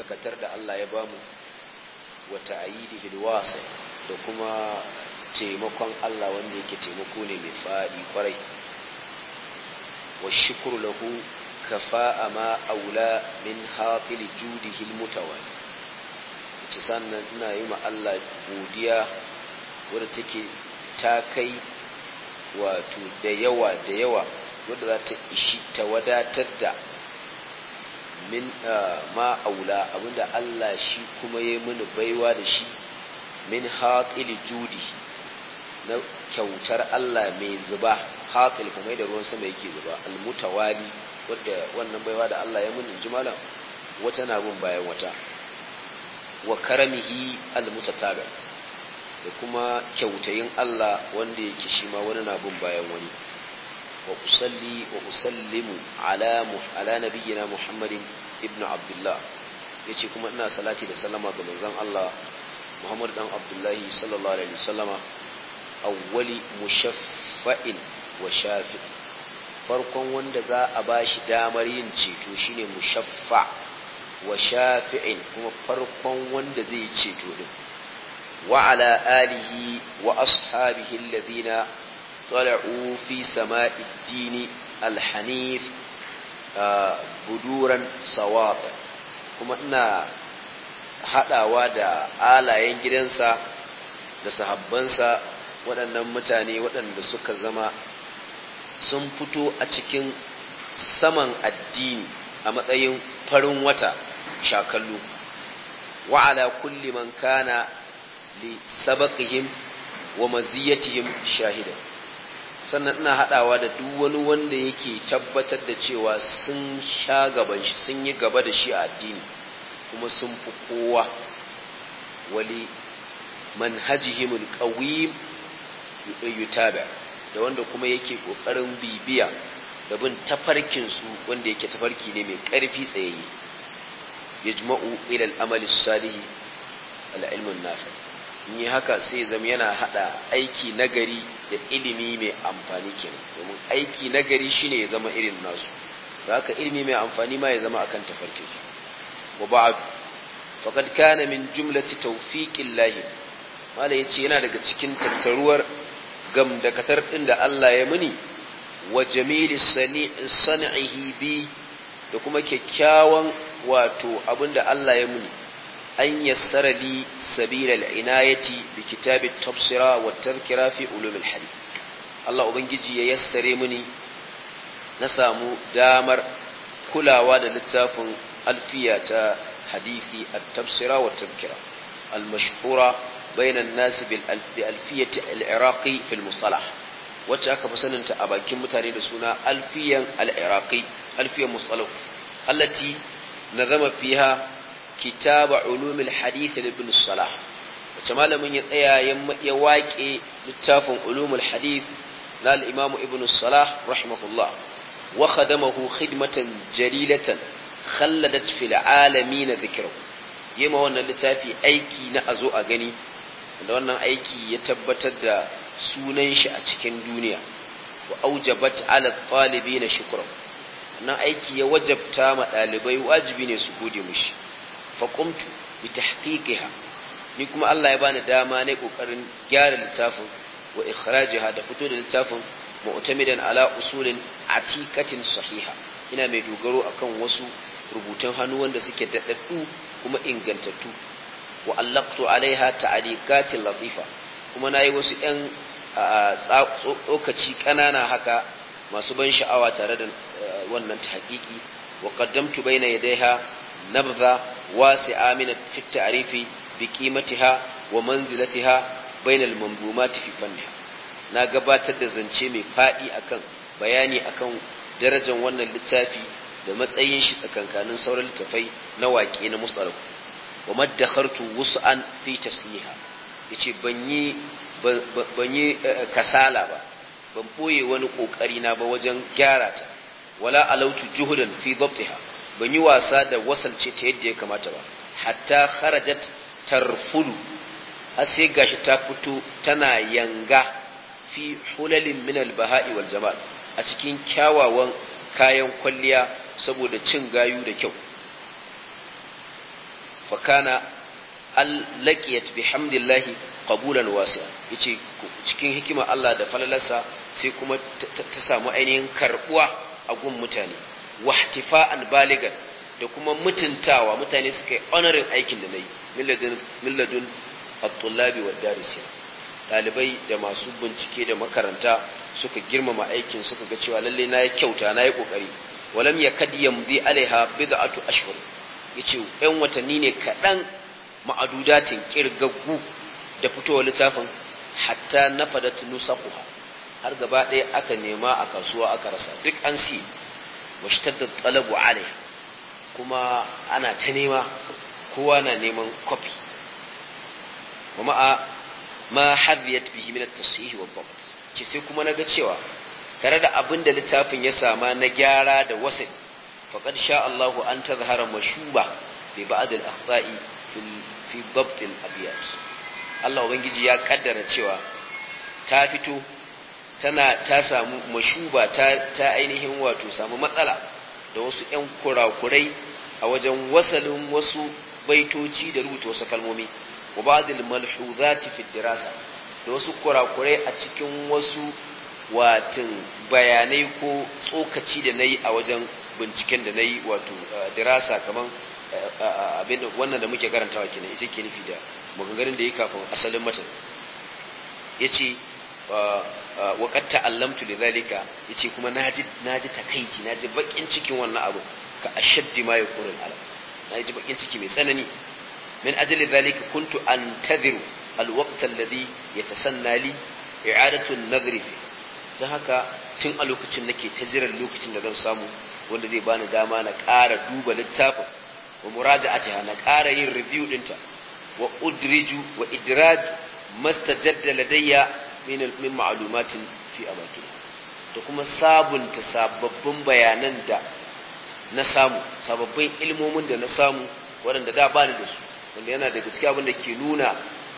gamdakatar da Allah ya bamu wa ta'yidihi alwasi da kuma taimakon Allah wanda yake taimako ne mai fadi kwarai wa shukru lahu kafa'a ma aula min hafil judihi almutawali ce sannan ina yi ma Allah godiya wadda take ta kai wato da yawa wadda za ta ishi ta wadatar da min ma aula abinda Allah shi kuma yayi mini baiwa da shi min haqil judi na kyautar Allah mai zuba haqil kuma da ruwan sama yake zuba almutawali wadda wannan baiwa da Allah ya mini jimalan wata na bin bayan wata wa karamihi almutatabi da kuma kyautayin Allah wanda yake shi ma wani na bin bayan wani wa usalli wa usallimu ala nabiyyina Muhammadin ibn Abdullah yace kuma ina salati da sallama ga manzon Allah Muhammad dan Abdullah sallallahu alaihi wasallama awwali mushaffa'in wa shafi farkon wanda za a bashi damar yin ceto shine mushaffa wa shafi'in kuma farkon wanda zai ceto din wa ala alihi wa ashabihi alladhina طلعوا في سماء الدين الحنيف buduran sawata kuma ina hadawa da alayen gidansa da sahabbansa waɗannan mutane waɗanda suka zama sun fito a cikin saman addini a matsayin farin wata shakallu wa ala kulli man kana li sabaqihim wa maziyatihim shahidan sannan ina hadawa da duk wani wanda yake tabbatar da cewa sun sha gaban shi sun yi gaba da shi a addini kuma sun fi kowa wali manhajihim alqawim yutaba da wanda kuma yake kokarin bibiya da bin tafarkin su wanda yake tafarki ne mai karfi tsayayye yajma'u ila al-amali as-salih al-ilm an-nafi' ni haka sai zama yana hada aiki nagari da ilimi mai amfani kenan domin aiki nagari shine ya zama irin nasu haka ilimi mai amfani ma ya zama akan tafarkin su wa ba'd faqad kana min jumlati tawfiqillahi mala yace yana daga cikin tattaruwar gamdakatar din da Allah ya muni wa jamili sani'ihi bi da kuma kyakkyawan wato abinda Allah ya muni an yassara li سبيل العناية بكتاب التبصرة والتذكرة في علوم الحديث الله أبنجي ييسر مني نسامو دامر كلا وادا للتاف ألفية حديث التبصرة والتذكرة المشهورة بين الناس بألفية العراقي في المصطلح وتأكد سنة أبا كم تاريد سنة ألفية العراقي ألفية مصطلح التي نظم فيها كتاب علوم الحديث لابن الصلاح وكما من يواقي لتاف علوم الحديث لا الإمام ابن الصلاح رحمه الله وخدمه خدمة جليلة خلدت في العالمين ذكره يما وانا لتافي أيكي نأزو أغني وانا أيكي يتبتد سونيش أتكين دنيا وأوجبت على الطالبين شكره وانا أيكي يوجب تامة آلبي واجبين سبودي مش faƙumtu bi tahqiqiha ni kuma Allah ya bani dama ne kokarin gyara littafin wa ikhrajiha da fito da littafin mu'tamidan ala usulin atiqatin sahiha ina mai dogaro akan wasu rubutun hannu wanda suke daddadu kuma ingantattu wa allaqtu alaiha ta'liqatin latifa kuma nayi wasu ɗan tsokaci kanana haka masu ban sha'awa tare da wannan tahqiqi wa qaddamtu bayna yadayha نبذة واسعة من في التعريف بقيمتها ومنزلتها بين المنظومات في فنها na gabatar da zance mai fadi akan bayani akan darajar wannan littafi da matsayin shi tsakankanin sauran littafai na waƙe na musalaf wa maddakhartu wus'an fi tasliha yace ban yi kasala ba ban boye wani kokari na ba wajen gyara ta wala alautu juhudan fi dhabtiha ban yi wasa da wasalce ta yadda ya kamata ba hatta kharajat tarfulu har sai gashi ta fito tana yanga fi hulalin min al-baha'i wal jamal a cikin kyawawan kayan kwalliya saboda cin gayu da kyau fa kana laqiyat bihamdillahi qabulan wasi'a yace cikin hikima Allah da falalarsa sai kuma ta samu ainihin karbuwa a gun mutane wahtifa'an baligan da kuma mutuntawa mutane suka yi honorin aikin da nayi milladun at-tullabi wad-darisin dalibai da masu bincike da makaranta suka girmama aikin suka ga cewa lalle nayi kyauta nayi kokari walam yakad yamdi alaiha bid'atu ashhur yace ɗan watanni ne kadan ma'adudatin kirgaggu da fitowar littafin hatta nafadat nusaquha har gaba ɗaya aka nema a kasuwa aka rasa duk an si washtadda talabu alaiha kuma ana ta nema kowa na neman copy kuma ma hadiyat bihi min at-tasihih wa dhabt ki sai kuma naga cewa tare da abinda littafin ya sama na gyara da wasai faqad sha Allahu an tazhara mashuba bi ba'd al-akhta'i fi dhabt al-abyat Allah ubangiji ya kaddara cewa ta fito ta samu mashuba ta ainihin wato samu matsala da wasu ƴan kurakurai a wajen wasalin wasu baitoci da rubuta wasu kalmomi wa ba'dil malhuzati fi dirasa da wasu kurakurai a cikin wasu watin bayanai ko tsokaci da nayi a wajen binciken da nayi wato dirasa kaman abin wannan da muke karantawa kenan ita ke nufi da maganganun da yake kafin asalin matan yace wa qad ta'allamtu lidhalika yace kuma naji takeici naji bakin cikin wannan abu ka ashaddi ma yakurul alam naji bakin ciki mai tsanani min ajli dhalika kuntu antadhiru alwaqt alladhi yatasanna li i'adatu an-nadhri fi dan haka tun a lokacin nake ta jiran lokacin da zan samu wanda zai bani dama na ƙara duba littafin wa muraja'atiha na ƙara yin review dinta wa udriju wa idraj mastajadda ladayya min ma'lumatin fi amakin da kuma sabunta sababbin bayanan da na samu sababbin ilmomin da na samu waɗanda da ba ni da su wanda yana da gaskiya abin da ke nuna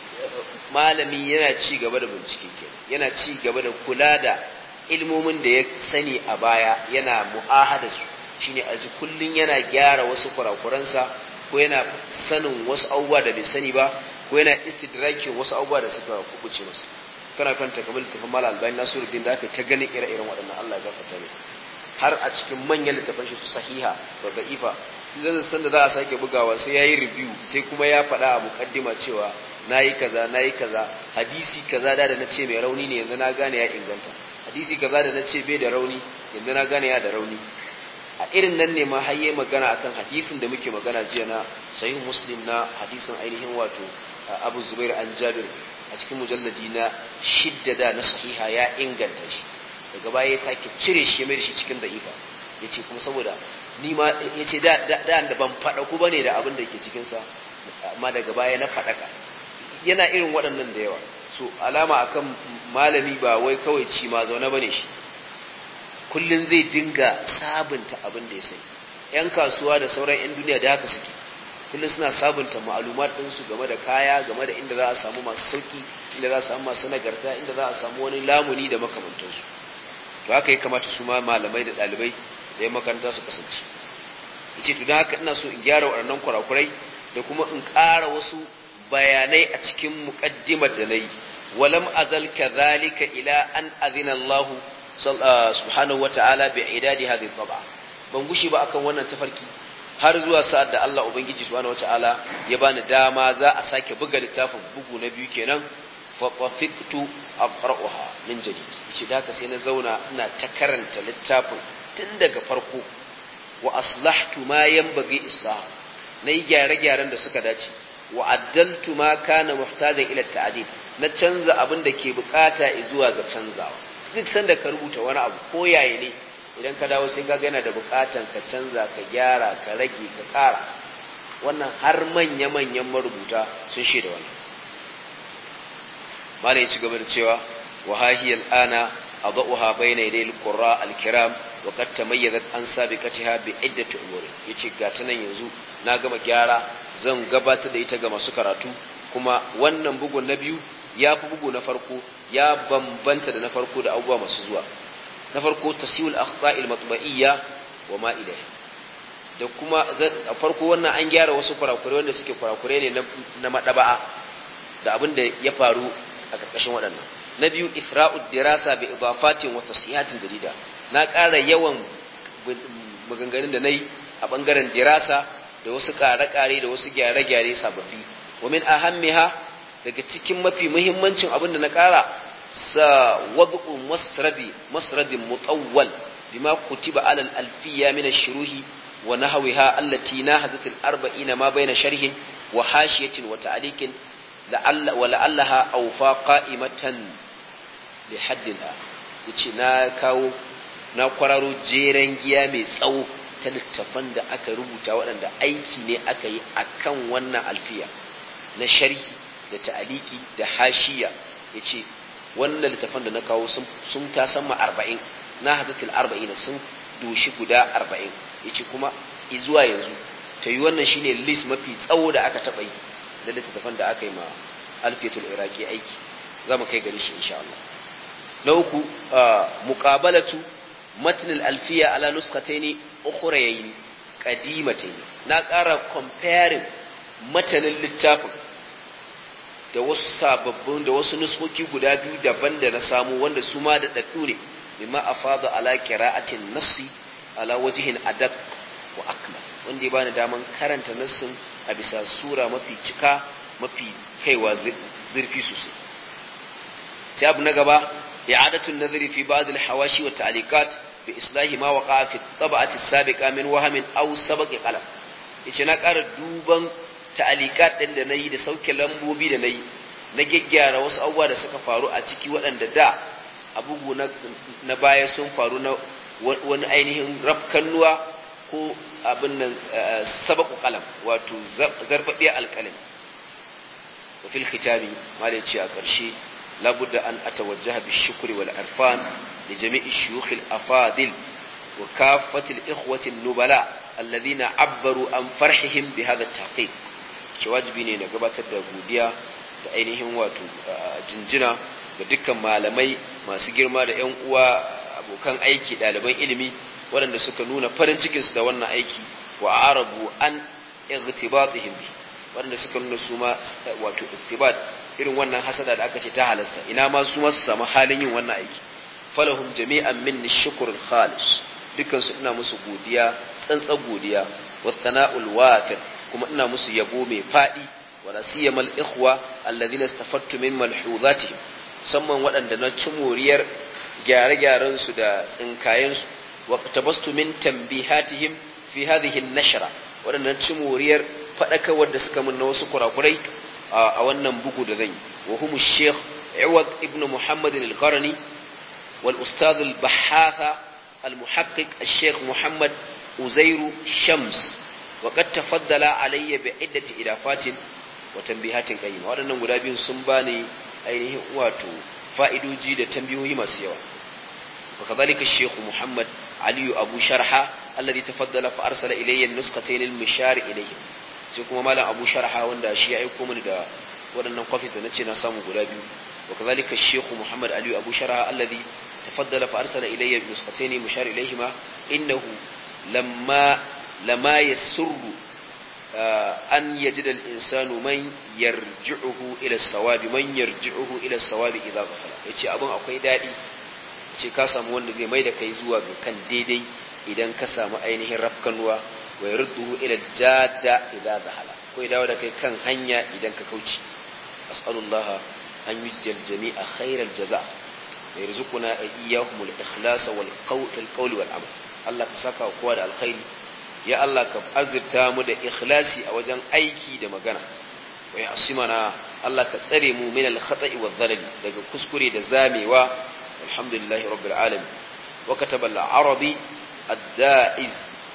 malami yana ci gaba da bincike kenan yana ci gaba da kula da ilmomin da ya sani a baya yana mu'ahada su shine aji kullun yana gyara wasu kurakuransa ko yana sanin wasu abubuwa da bai sani ba ko yana istidrakin wasu abubuwa da suka kubuce masa kana kanta kamar littafin Malam Albani Nasiruddin da aka ta ganin ire-iren waɗannan Allah ya gafarta mai har a cikin manyan littafan shi sahiha da da'ifa idan san da za a sake bugawa sai yayi review sai kuma ya faɗa a mukaddima cewa nayi kaza hadisi kaza da nace mai rauni ne yanzu na gane ya inganta hadisi kaza da nace bai da rauni yanzu na gane ya da rauni a irin nan ne ma har yayi magana akan hadisin da muke magana jiya na sahih Muslim na hadisin ainihin wato Abu Zubair an Jabir a cikin mujalladi na 6 da na sahiha ya inganta shi daga baya ya sake cire shi mai shi cikin da'ifa yace kuma saboda ni ma yace da ban fada ku bane da abin da yake cikin sa amma daga baya na fadaka yana irin waɗannan da yawa so alama akan malami ba wai kawai ci ma zaune bane shi kullun zai dinga sabunta abin da ya sani yan kasuwa da sauran yan duniya da haka suke kullun suna sabunta ma'lumat din su game da kaya game da inda za a samu masu sauki inda za a samu masu nagarta inda za a samu wani lamuni da makamantansu to haka ya kamata su ma malamai da dalibai da yan makaranta su kasance yace to dan haka ina so in gyara waɗannan kurakurai da kuma in ƙara wasu bayanai a cikin muqaddimar da nayi walam azal kadhalika ila an azina Allah subhanahu wata'ala bi idadi hadhihi tab'a ban gushi ba akan wannan tafarki har zuwa sa'ad da Allah ubangiji subhanahu wata'ala ya bani dama za a sake buga littafin bugu na biyu kenan fa qafiqtu aqra'uha min jadid shi da haka sai na zauna ina ta karanta littafin tun daga farko wa aslahtu ma yanbaghi islah nayi gyare-gyaren da suka dace wa addaltu ma kana muhtajan ila ta'dil na canza abin da ke bukata zuwa ga canzawa duk sanda ka rubuta wani abu ko yaye ne idan ka dawo sai ka ga yana da bukatan ka canza ka gyara ka rage ka kara wannan har manya-manyan marubuta sun shaida wannan malai ya ci gaba da cewa wa hahiyal ana adauha bayna yaday alqurra alkiram wa qad tamayyazat an sabiqatiha bi iddati umuri yace ga ta nan yanzu na gama gyara zan gabatar da ita ga masu karatu kuma wannan bugun na biyu ya fi bugu na farko ya bambanta da na farko da abubuwa masu zuwa na farko tasihul akhta'il matba'iyya wa ma ilayha da kuma a farko wannan an gyara wasu kurakurai wanda suke kurakurai ne na madaba'a da abin da ya faru a karkashin waɗannan. Na biyu isra'ud dirasa bi idafatin wa tasihatin jarida, na ƙara yawan maganganun da nayi a bangaren dirasa da wasu ƙare-ƙare da wasu gyare-gyare sababbi. Wa min ahammiha, daga cikin mafi muhimmancin abin da na ƙara sa wad'u masradin mutawwal bima kutiba ala al-alfiyya min ash-shuruhi wa nahwiha allati nahadat al-arba'in ma bayna sharhin wa hashiyatin wa ta'liqin la'allaha awfa qa'imatan bi haddina. Yace na kwararo jeren giya mai tsawo ta littafan da aka rubuta waɗanda aiki ne aka yi akan wannan alfiya na sharhi da ta'aliki da hashiya. Yace wannan littafan da na kawo sun ta sama 40, na hadatul 40 sun doshi guda 40. Yace kuma zuwa yanzu ta yi wannan shine list mafi tsawo da aka taba yi da littafan da aka yi ma alfiyatul iraqi aiki. Zamu kai gari shi insha Allah. Na uku muqabalatu matn al-alfiya ala nuskatayn ukhrayayn qadimatayn, na ƙara comparing matanin littafin da wasu sababbin da wasu nuskoki guda biyu daban da na samu wanda su ma da daddu ne, bima afada ala qira'atin nafsi ala wajhin adab wa akmal, wanda ya bani daman karanta nassin a bisa sura mafi cika mafi kaiwa zurfi sosai. sai abu na gaba i'adatu an-nazari fi ba'd al-hawashi wa ta'liqat bi islahi ma waqa'a fi at-tab'ati as-sabiqa min wahamin aw sabaqi qalam. yace na ƙara duban ta'liqat din da nayi da sauke lambobi da nayi na geggyara wasu abubuwa da suka faru a ciki waɗanda da abubu na baya sun faru na wani ainihin rafkannuwa ko abin nan sabaqu qalam wato zarfadiya alqalam. wa fil khitami malai ce a ƙarshe لابد أن أتوجه بالشكر والعرفان لجميع الشيوخ الأفاضل وكافة الإخوة النبلاء الذين عبروا عن فرحهم بهذا التحقيق. شواجبيني نقبات الدودية تأينهم واتو جنجنا بدكا malamai masu girma da ƴan uwa abokan aiki ɗaliban ilimi waɗanda suka nuna farin cikinsu da wannan aiki wa arabu an igtibatihim bi, waɗanda suka nuna su ma wato iktibat irin wannan hasada da aka ce ta halasta, ina ma su ma su samu halin yin wannan aiki. falahum jami'an minni shukrul khalis, dukkan su ina musu godiya tsantsan godiya wa sana'ul wafir, kuma ina musu yabo mai fadi. wala siyamal ikhwa alladhina istafattu min malhuzatihim, musamman waɗanda na ci moriyar gyare-gyaren su da tsinkayen su. wa tabastu min tanbihatihim fi hadhihi an-nashra, waɗanda na ci moriyar fadakawar da suka mun na wasu kurakurai a wannan bugu da zan yi. wa humu Sheikh Iwad ibn Muhammad al-Qarni wal Ustadh al-Bahatha al-Muhaqqiq al-Sheikh Muhammad Uzairu Shams, wa qad tafaddala alayya bi iddati idafatin wa tanbihatin qayyima. waɗannan guda biyun sun bani ainihin wato fa'idoji da tambiyoyi masu yawa. wa kadhalika Sheikh Muhammad Ali Abu Sharha alladhi tafaddala fa arsala ilayya an-nuskhatayn al-mishar ilayhi. sai kuma malam Abu Sharha wanda shi ya aika mini da waɗannan copies da nace na samu guda biyu. wa kadhalika Sheikh Muhammad Ali Abu Sharha alladhi tafaddala fa arsala ilayya nuskhatayn mushar ilayhima innahu lama yasurru an yajida al-insanu man yarji'uhu ila as-sawabi idha ghafala. yace abun akwai dadi, yace ka samu wanda zai mai da kai zuwa ga kan daidai idan ka samu ainihin rafkanuwa, wa yarduhu ila jadda idza zahala, ko ya dawo da kai kan hanya idan ka kauce. as'alullaha an yujzil jami'a khairal jaza wa yarzuquna iyyahum al-ikhlas wal qawl wal amal. Allah ka saka kowa da alkhairi, ya Allah ka azurta mu da ikhlasi a wajen aiki da magana. wa ya'simana, Allah ka tsare mu min al-khata'i wal dhalal, daga kuskure da zamewa. alhamdulillahi rabbil alamin. wa kataba al-arabi ad-da'iz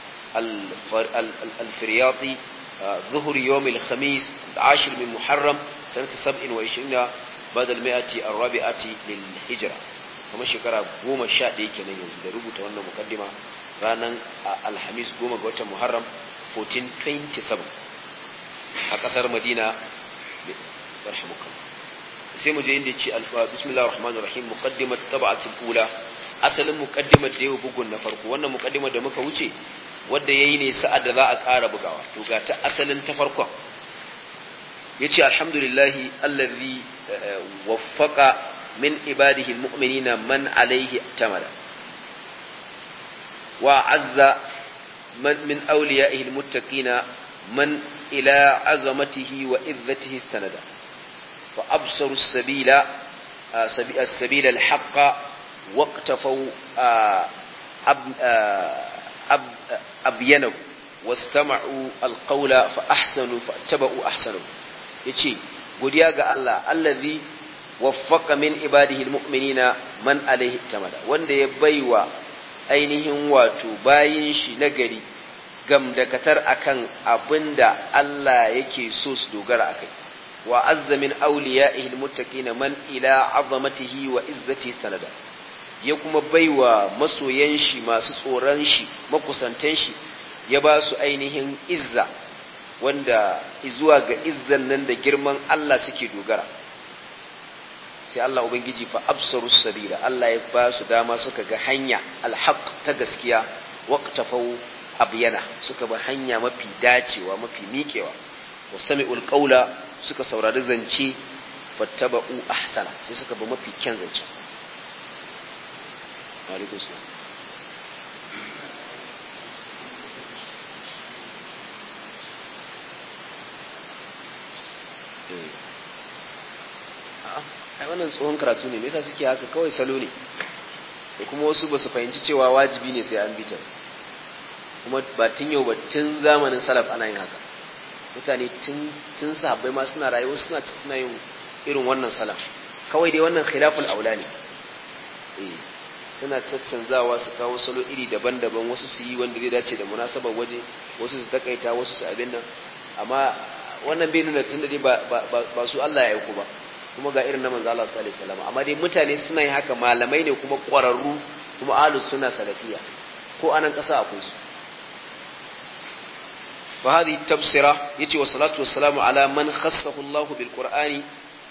الفرياطي ظهر يوم الخميس 10 من محرم سنة 27 بعد 100 الرابعة للهجرة. كما شكرا 11 kenan yanzu da rubuta wannan mukaddima ranar alhamis 10 ga watan Muharram 1427 a kasar Madina. barhamukum. sai mu je inda ce bismillahir rahmanir rahim. muqaddimat tab'at al-ula, asalin muqaddimar da yau bugun na farko. wannan muqaddimar da muka wuce wanda yayi ne sa'ad da za a ƙara bugawa to ga ta asalin ta farkon yace alhamdulillahi allazi waffaqa min ibadihi almu'minina man alayhi tamada wa azza man min awliya'ihi almuttaqina man ila azamatihi wa izzatihi sanada fa absaru as-sabila as-sabila al-haqqa waqtafu abyanahu wastama'u al-qawla fa ahsanu fa tabau ahsanu yace godiya ga Allah allazi waffaqa min ibadihi almu'minina man alayhi tamada wanda ya baiwa ainihin wato bayin shi nagari gamdakatar akan abinda Allah yake so su dogara akai wa azza min awliya'ihi almuttaqina man ila 'azamatihi wa izzatihi sanada ya kuma baiwa masoyan shi masu tsoron shi makusantan shi ya ba su ainihin izza wanda zuwa ga izzan nan da girman Allah suke dogara sai Allah ubangiji fa absarus sabila Allah ya ba su dama suka ga hanya alhaq ta gaskiya waqtafau abyana suka ba hanya mafi dacewa mafi miƙewa wasami'ul qawla suka saurari zance fattaba'u ahsana sai suka ba mafi kyan zance alaikum salam ai wannan tsohon karatu ne me yasa suke haka kawai salo ne da kuma wasu ba su fahimci cewa wajibi ne sai an bi ta kuma ba tun yau ba tun zamanin salaf ana yin haka mutane tun sahabbai ma suna rayuwa suna yin irin wannan salaf kawai dai wannan khilaful aula ne suna caccanzawa su kawo salo iri daban-daban wasu su yi wanda zai dace da munasabar waje wasu su takaita wasu su abin nan amma wannan bai nuna tunda dai ba su Allah ya aiko ba kuma ga irin na manzo Allah sallallahu alaihi wasallam amma dai mutane suna yin haka malamai ne kuma ƙwararru kuma ahlus sunna salafiya ko anan ƙasa akwai su fa hadhihi tafsira yace wa salatu wassalamu ala man khassahu Allah bil qur'ani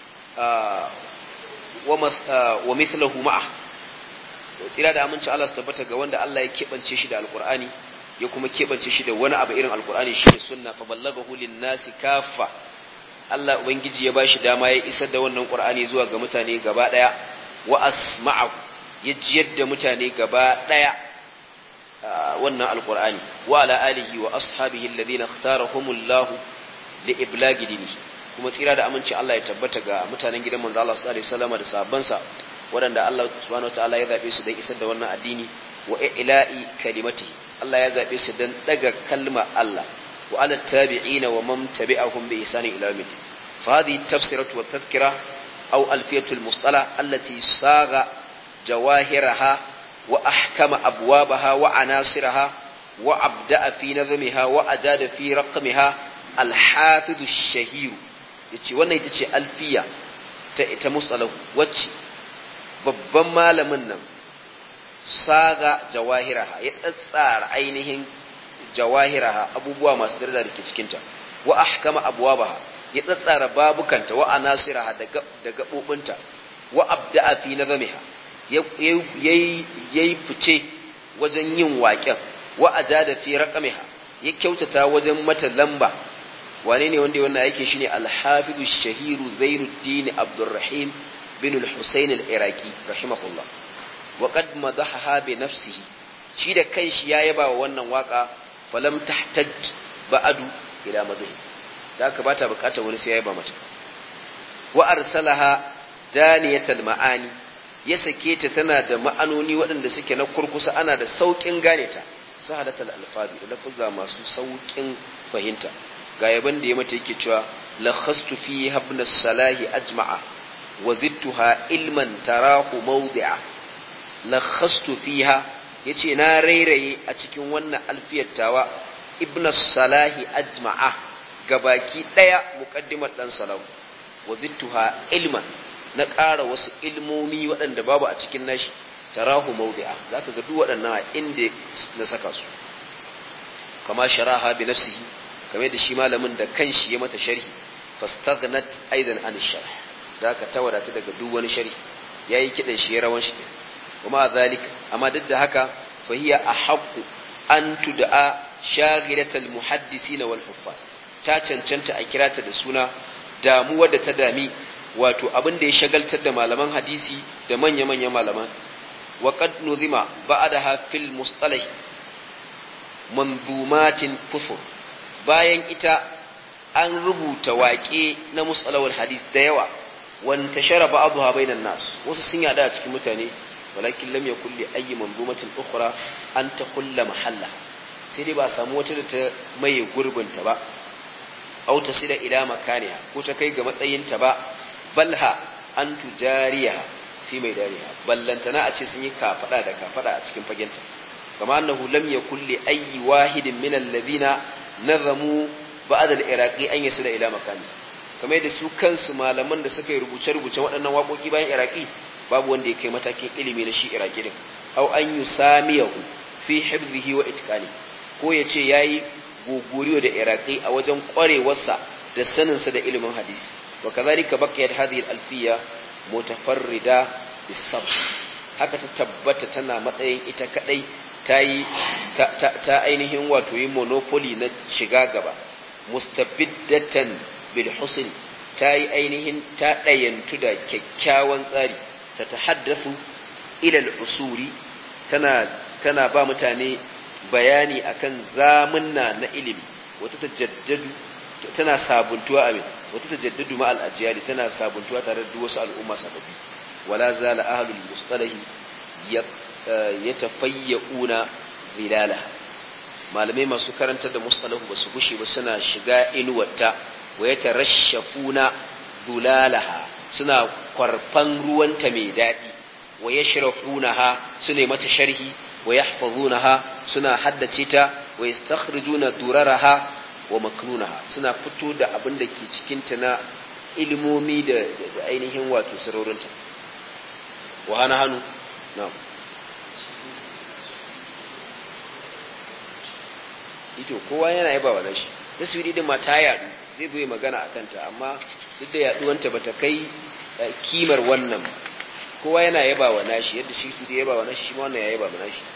wa mithluhu ma'a tsira da aminci Allah su tabbata ga wanda Allah ya kebance shi da alqur'ani ya kuma kebance shi da wani abu irin alqur'ani shi ne sunna fa ballagahu lin nasi kaffa Allah ubangiji ya bashi dama ya isar da wannan qur'ani zuwa ga mutane gaba daya wa asma'u ya jiyar da mutane gaba daya wannan alqur'ani wa ala alihi wa ashabihi alladhina ikhtarahumullahu li iblagi dinihi kuma tsira da aminci Allah ya tabbata ga mutanen gidan manzo Allah sallallahu alaihi wasallam da sahabbansa waɗanda Allah subhanahu wataala ya zabe su don isar da wannan addini wa ila'i kalimatihi Allah ya zabe su don daga kalma Allah wa ala tabi'ina wa man tabi'ahum bi ihsani ila yawm الدين فهذه التفسيرة والتذكرة أو ألفية المصطلح التي صاغ جواهرها وأحكم أبوابها وعناصرها وأبدأ في نظمها وأجاد في رقمها الحافظ الشهير yace wannan ita ce alfiya ta musalahu wacce babban malamin nan saga jawahiraha ya tsatsara ainihin jawahiraha abubuwa masu daraja da ke cikin ta wa ahkama abwabaha ya tsatsara babukanta wa anasiraha da gabobinta wa abda'a fi nazamiha yayi fice wajen yin waƙen wa ajada fi raqamiha ya kyautata wajen mata lamba wane ne wanda wannan yake shine al-hafizu shahiru Zainuddin Abdurrahim bin al-Husayn al-Iraqi rahimahullah wa qad madahaha bi nafsihi shi da kanshi ya yaba wa wannan waka falam tahtaj ba'du ila madhi da ka bata bukatar wani sai ya yaba mata wa arsalaha daniyatal ma'ani ya sake ta tana da ma'anoni waɗanda suke na kurkusa ana da saukin gane ta sahadatul alfazi lafuzza masu saukin fahimta ga yaban da ya mata yake cewa lakhastu fi habna salahi ajma'a wa zidtuha ilman tarahu mawdi'a lakhastu fiha yace na rairaye a cikin wannan alfiyar tawa ibn salahi ajma'a gabaki daya muqaddimat dan salahu wa zidtuha ilman na ƙara wasu ilmomi waɗanda babu a cikin nashi tarahu mawdi'a zaka ga duk waɗannan inda na saka su kama sharaha bi nafsihi kamar da shi malamin da kanshi ya mata sharhi fastaghnat aidan an sharh zaka tawadata daga duk wani sharhi yayi kidan shi rawan shi kuma zalika amma duk da haka fa hiya ahqqu an tud'a shaghilatal muhaddisina wal huffaz ta cancanta a kirata da suna damuwa da ta dami wato abin da ya shagaltar da malaman hadisi da manya-manyan malaman wa qad nuzima ba'daha fil mustalah manzumatin kufur bayan ita an rubuta waƙe na mustalahul hadis da yawa wanta shara ba'dha bainan nas wasu sun yada a cikin mutane walakin lam yakul li ayyi manzumatin ukhra an taqulla mahalla sai dai ba samu wata da ta mai gurbinta ba aw tasila ila makaniha ko ta kai ga matsayinta ba balha an tujariya fi mai dariya ballantana a ce sun yi kafada da kafada a cikin fagenta kama annahu lam yakul li ayyi wahidin min alladhina nazamu ba'da al-iraqi an yasila ila makani kamar yadda su kansu malaman da suka yi rubuce-rubuce waɗannan waƙoƙi bayan iraqi babu wanda ya kai matakin ilimi na shi iraqi din aw an yusamiyahu fi hifzihi wa itqani ko yace yayi gogoriyo da iraqi a wajen ƙwarewarsa da saninsa da ilimin hadisi wa kazalika baqiyat hadhihi al-alfiyya mutafarrida bis-sabr haka ta tabbata tana matsayin ita kadai ta ainihin wato yi monopoly na shiga gaba mustabiddatan bil husn ta yi ainihin ta dayantu da kyakkyawan tsari ta tahaddathu ila al-usuri tana ba mutane bayani akan zamunna na ilimi wata tajaddadu tana sabuntuwa amin wata tajaddadu ma al-ajyali tana sabuntuwa tare da wasu al'umma sababbi wala zala ahlul mustalahi yatafayyuna zilalaha malamai masu karantar da mustalahu basu gushe ba suna shiga inuwarta wa yatarashafuna dulalaha suna kwarfan ruwanta mai dadi wa yashrafunaha sune mata sharhi wa yahfazunaha suna haddace ta wa yastakhrijuna duraraha wa maknunaha suna fito da abin da ke cikin ta na ilimomi da ainihin wato sarorinta wa hannu na'am ito kowa yana yaba wa nashi taswiri din ma ta yadu zai bai magana akan ta amma duk da yaduwanta bata kai kimar wannan kowa yana yaba wa nashi yadda shi su yaba wa nashi shi ma wannan ya yaba wa nashi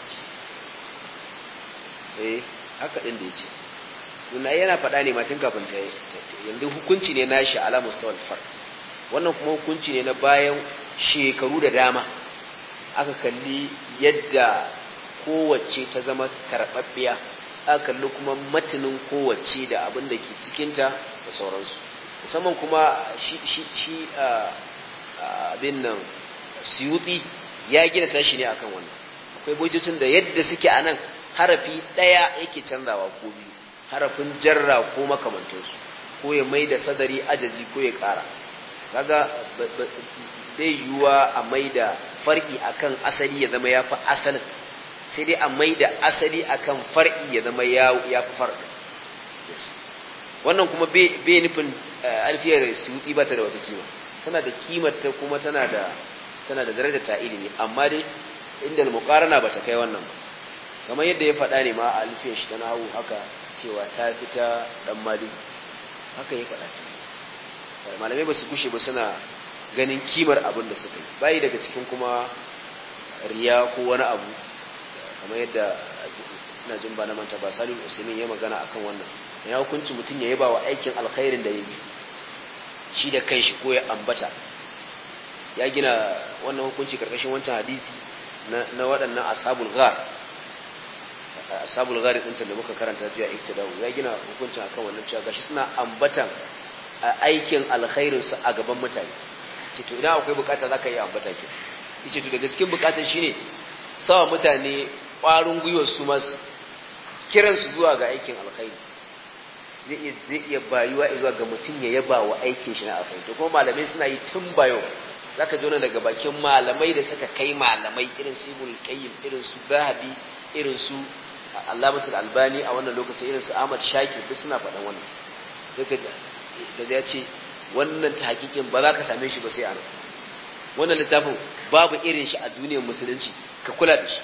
haka din da yake kuma yana faɗa ne ma tun kafin ta yanzu hukunci ne nashi ala mustawal fard wannan kuma hukunci ne na bayan shekaru da dama aka kalli yadda kowace ta zama karɓaɓɓiya aka kalli kuma matanin kowace da abin da ke cikinta da sauransu musamman kuma shi abin nan Suyuti ya gina tashi ne akan wannan akwai bujutun da yadda suke a nan harafi ɗaya yake canzawa ko biyu harafin jarra ko makamantansu ko ya mai da sadari ajazi ko ya ƙara kaga zai yiwuwa a mai da far'i akan asali ya zama ya fi asalin sai dai a mai da asali akan far'i ya zama ya fi far'i wannan kuma bai nufin alfiyar Suyuti ba ta da wata kima tana da kimarta kuma tana da darajar ta ilimi amma dai inda al-muqarana ba ta kai wannan ba kamar yadda ya faɗa ne ma a alfiyar shi ta nahawu haka cewa ta fita dan mali haka ya faɗa malamai ba su kushe ba suna ganin kimar abin da suka yi bai daga cikin kuma riya ko wani abu kamar yadda ina jin ba na manta ba Salim Usaimin ya magana akan wannan ya hukunci mutum ya yaba wa aikin alkhairin da yayi shi da kanshi ko ya ambata ya gina wannan hukunci karkashin wancan hadisi na waɗannan ashabul ghar din da muka karanta jiya iktidau ya gina hukuncin akan wannan cewa gashi suna ambatan aikin alkhairin su a gaban mutane to idan akwai bukata zaka yi ambata ki yace to daga cikin bukatun shine sawa mutane ƙwarin gwiwar su ma kiran su zuwa ga aikin alkhairi zai iya bayuwa zuwa ga mutum ya yaba wa aikin shi na alkhairi to kuma malamai suna yi tun bayo zaka ji daga bakin malamai da suka kai malamai irin su Ibn Qayyim irin su Zahabi irin su Allamatul Albani a wannan lokacin irin su Ahmad Shakir duk suna faɗan wannan zaka da ya ce wannan tahqiqin ba za ka same shi ba sai a nan wannan littafin babu irin shi a duniyar musulunci ka kula da shi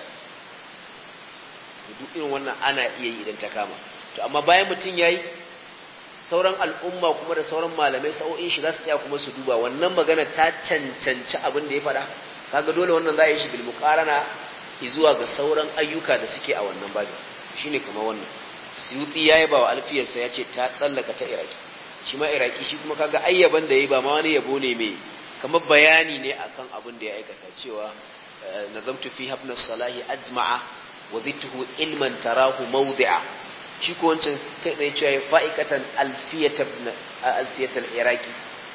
duk irin wannan ana iya yi idan ta kama to amma bayan mutun yayi sauran al'umma kuma da sauran malamai sa'o'in shi za su tsaya kuma su duba wannan magana ta cancanci abin da ya faɗa kaga dole wannan za a yi shi bil muqarana zuwa ga sauran ayyuka da suke a wannan babu shine kamar wannan Suyuti yayi ba wa alfiyarsa yace ta tsallaka ta Iraki shi ma Iraki shi kuma kaga ayyaban da yayi ba ma wani yabo ne mai kamar bayani ne akan abin da ya aikata cewa nazamtu fi habna salahi ajma'a wa zittuhu ilman tarahu mawdi'a shi ko wancan kai tsaye cewa fa'ikatan alfiyatan Iraki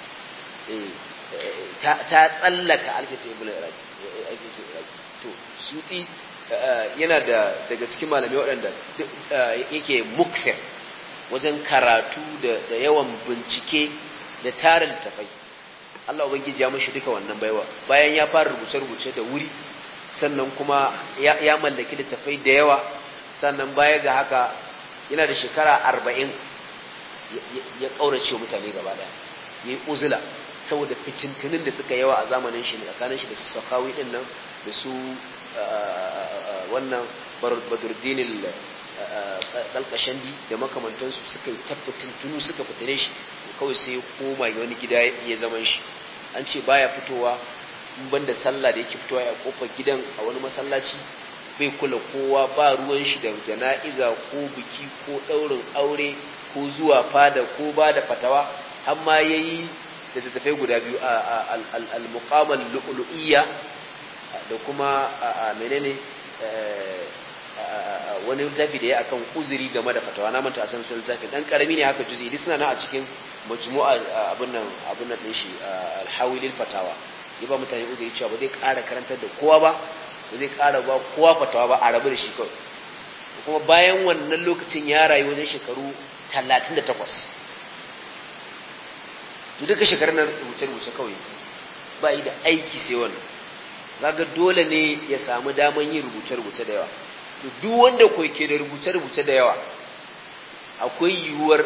ta tsallaka alfiyatan ibn Iraki to Suyuti yana daga cikin malamai waɗanda yake muksir wajen karatu da yawan bincike da tarin tafai Allah ubangiji ya mishi duka wannan baiwa bayan ya fara rubuce-rubuce da wuri sannan kuma ya mallaki littafai da yawa sannan baya ga haka yana da shekara 40 ya kaurace mutane gaba daya yayi uzula saboda fitintunin da suka yawa a zamanin shi ne tsakanin shi da su Sakawi din nan da su wannan Badruddin al-Qalqashandi da makamantansu suka yi tabbatin tunu suka fitare shi kawai sai ya koma wani gida ya zaman shi an ce baya fitowa in banda sallah da yake fitowa a kofar gidan a wani masallaci bai kula kowa ba ruwan shi da jana'iza ko biki ko daurin aure ko zuwa fada ko ba da fatawa amma yayi da tafai guda biyu al-muqamal lu'lu'iyya da kuma menene wani littafi da ya akan uzuri game da fatawa na manta a san sun littafi dan karami ne haka juzi duk suna nan a cikin majmu'a abun nan din shi al-hawilil fatawa ya ba mutane uzuri cewa ba zai ƙara karantar da kowa ba zai ƙara ba kowa fatawa ba a rabu da shi kawai kuma bayan wannan lokacin ya rayu wajen shekaru 38 to duka shekarun nan rubuce kawai ba yi da aiki sai wannan zaga dole ne ya samu daman yin rubuce da yawa to duk wanda ke da rubuce da yawa akwai yiwuwar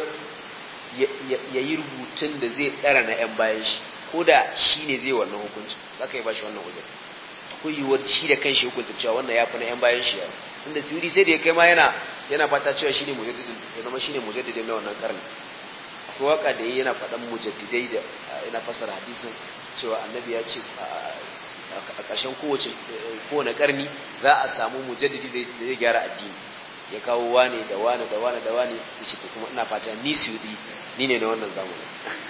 ya yi rubutun da zai tsara na yan bayan shi ko da shi ne zai wannan hukunci zaka yi ba shi wannan uzuri akwai yiwuwar shi da kanshi hukunta cewa wannan ya fi na yan bayan shi yawa tunda Suyuti sai da ya kai ma yana fata cewa shi ne mujaddidin ya zama shi ne mujaddidin na wannan karni akwai waka da yana faɗan mujaddidai da yana fassara hadisin cewa annabi ya ce a ƙarshen kowane ƙarni za a samu mujaddidi da zai gyara addini ya kawo wane da wane ya ce kuma ina fata ni Suyuti ni ne na wannan zamani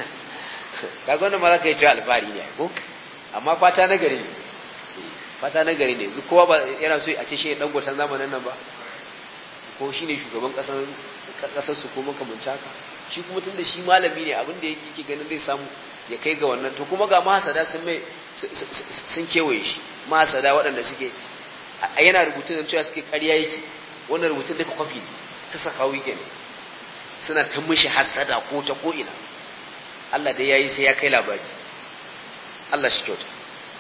kaga wannan ma za ka yi cewa alfahari ne ko amma fata na gari ne yanzu kowa ba yana so a ce shi dan gotan zamanin nan ba ko shi ne shugaban ƙasar su ko makamanci haka shi kuma tunda shi malami ne abin da yake ganin zai samu ya kai ga wannan to kuma ga mahasada sun kewaye shi mahasada waɗanda suke yana rubutun da cewa suke ƙarya yake wannan rubutun duka kwafi ta Sakawi kenan suna ta mishi hasada ko ta ko ina Allah dai yayi sai ya kai labari Allah shi kyauta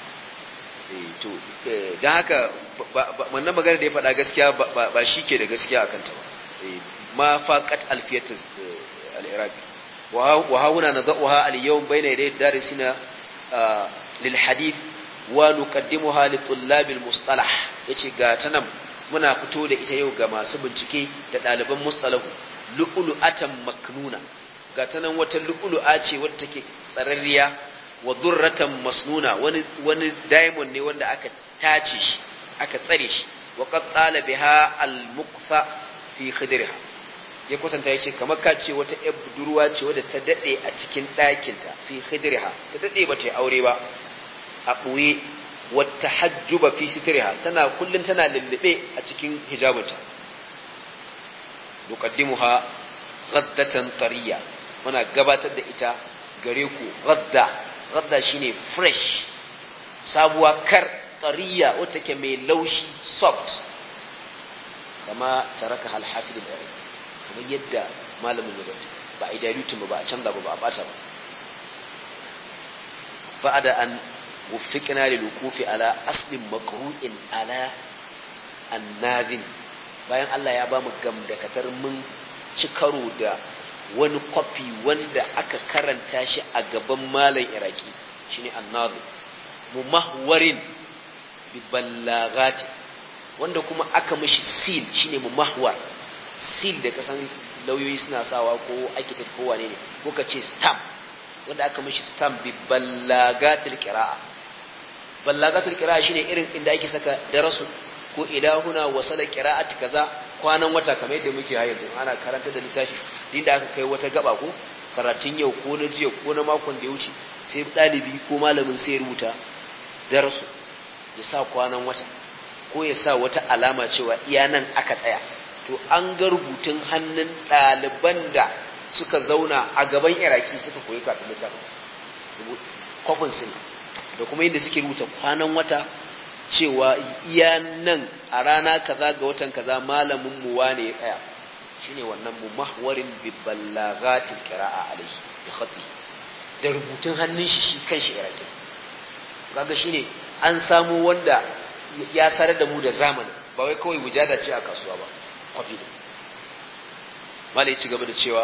to dan haka wannan magana da ya faɗa gaskiya ba shi ke da gaskiya akan ta ba ma faqat alfiyat al-iraqi wa hauna nadhuha al-yawm bayna yaday darisina lil hadith wa nuqaddimuha li tullab al-mustalah yace ga tanan muna fito da ita yau ga masu bincike da ɗaliban mustalahu lu'lu'atan maknuna ga tanan wata lu'lu'a ce wadda take tsararriya wa durratan masnuna wani diamond ne wanda aka tace shi aka tsare shi wa qad tala biha al-muqfa fi khidriha ya kwatanta yace kamar ka ce wata yar budurwa ce wadda ta dade a cikin ɗakin ta fi khidriha ta dade ba ta aure ba a ɓoye wa tahajjuba fi sitriha tana kullun tana lullube a cikin hijabinta nuqaddimuha ghaddatan tariya muna gabatar da ita gare ku gadda shine fresh sabuwa kar tariya wata ke mai laushi soft kama taraka al-hafid al-ari kamar yadda malamin ya bata ba a dilutin ba a canza ba a bata ba ba'da an wuffiqna lil wuqufi ala aslin maqru'in ala an-nazim bayan Allah ya bamu gamdakatar mun ci karo da wani kwafi wanda aka karanta shi a gaban malam iraki shine an-nazim mumahwarin bi ballagati wanda kuma aka mishi seal shine mumahwar seal da kasan lauyoyi suna sawa ko architect ko wane ne ko kace stamp wanda aka mishi stamp bi ballagatil qira'a shine irin inda ake saka darasu ko ilahuna wasala qira'ati kaza kwanan wata kamar yadda muke yanzu ana karanta da littafi din da aka kai wata gaba ko karatun yau ko na jiya ko na makon da ya wuce sai dalibi ko malamin sai ya rubuta darasu ya sa kwanan wata ko ya sa wata alama cewa iya nan aka tsaya to an ga rubutun hannun ɗaliban da suka zauna a gaban iraki suka koyi karatun littafin kofin sun da kuma yadda suke rubuta kwanan wata cewa iya nan a rana kaza ga watan kaza malamin mu wane ya tsaya shine wannan mumahwarin bi ballagatil qira'a alayhi bi khati da rubutun hannun shi kanshi iraki kaga shine an samu wanda ya sarar da mu da zamani ba wai kawai wujada ce a kasuwa ba kwafi ne malai ci gaba da cewa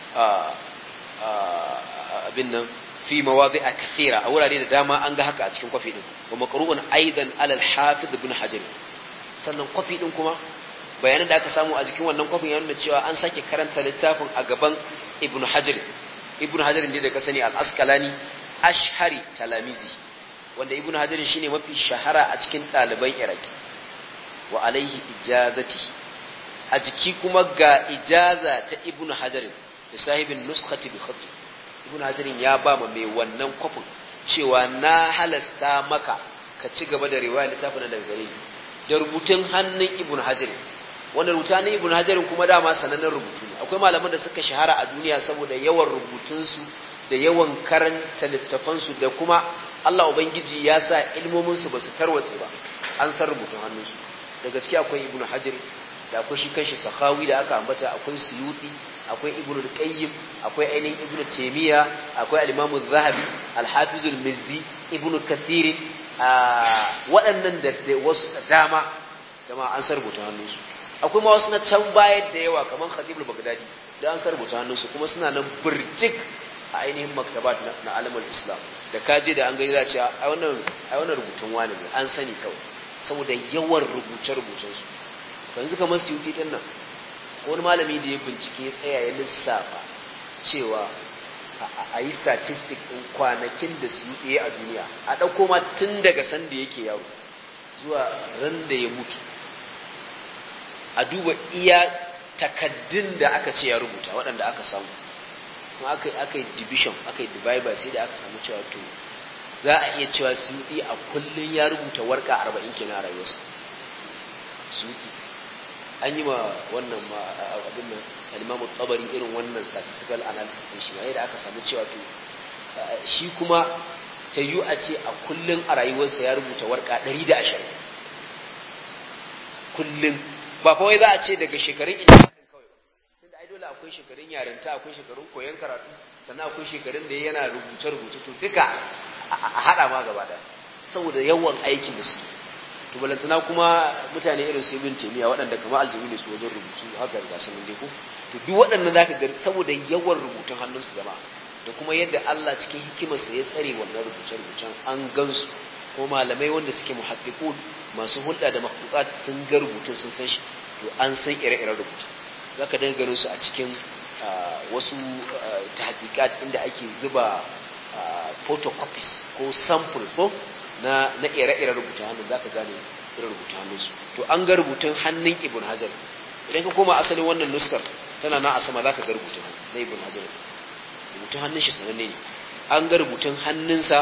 abin nan fi mawadi'a kathira a wurare da dama an ga haka a cikin kwafi din wa maqru'un aidan ala al-hafiz ibn hajar sannan kwafi din kuma bayanan da aka samu a jikin wannan kwafin yana cewa an sake karanta littafin a gaban ibn hajar ne da ka sani al-asqalani ashhari talamizi wanda ibn hajar shine mafi shahara a cikin ɗaliban iraki wa alaihi ijazati a jiki kuma ga ijaza ta ibn hajar da sahibin nuskhati bi khatti ibn hajar ya ba ma mai wannan kwafin cewa na halasta maka ka ci gaba da riwaya littafin daga gare ni da rubutun hannun ibn hajar wannan rubutun ibn hajar kuma dama sanannen rubutu ne akwai malaman da suka shahara a duniya saboda yawan rubutunsu da yawan karanta littafansu da kuma Allah ubangiji ya sa ilmominsu ba su tarwatse ba an san rubutun hannunsu da gaskiya akwai ibn hajar da akwai shi kanshi sakhawi da aka ambata akwai suyuti akwai ibn al-qayyim akwai ainihin ibn taymiya akwai al-imam az-zahabi al-hafiz al-mizzi ibn kathir waɗannan da wasu dama jama'a an san rubutun hannunsu akwai ma wasu na can baya da yawa kamar khatib al-baghdadi da an san rubutun hannunsu kuma suna nan burjik a ainihin maktabat na alamul islam da kaje da an gani za ce ai wannan rubutun wani ne an sani kawai saboda yawan rubuce-rubucen su yanzu kamar Suyuti din nan wani malami da ya bincike ya tsaya ya lissafa cewa a yi statistic din kwanakin da Suyuti a duniya a dauko ma tun daga san da yake yaro zuwa ran da ya mutu a duba iya takaddun da aka ce ya rubuta waɗanda aka samu kuma aka yi division aka yi divider sai da aka samu cewa to za a iya cewa Suyuti a kullun ya rubuta warka 40 kenan a rayuwarsa Suyuti an yi ma wannan ma abin nan al-Imam Tabari irin wannan statistical analysis shi yayin da aka samu cewa to shi kuma tayu a ce a kullun a rayuwarsa ya rubuta warka 120 kullun ba kawai za a ce daga shekarun ilimin kawai tunda ai dole akwai shekarun yarinta akwai shekarun koyon karatu sannan akwai shekarun da yana rubuce to duka a hada ma gaba da saboda yawan aikin da suke to balantana kuma mutane irin su Ibn Taymiyyah waɗanda kamar aljimi ne su wajen rubutu haka ga sanin dai ko to duk waɗannan zaka ga saboda yawan rubutun hannunsu jama'a da kuma yadda Allah cikin hikimarsa ya tsare wannan rubuce-rubucen an gansu ko malamai wanda suke muhaddiqun masu hulɗa da makhluqat sun ga rubutun sun san shi to an san ire-iren rubutu zaka dinga ganin su a cikin wasu tahqiqat inda ake zuba photocopies ko samples ko na ire-iren rubutun hannu zaka gane irin rubutun hannun su to an ga rubutun hannun Ibn Hajar idan ka koma asalin wannan nuskar tana na a sama zaka ga rubutun na Ibn Hajar rubutun hannun shi sananne ne an ga rubutun hannunsa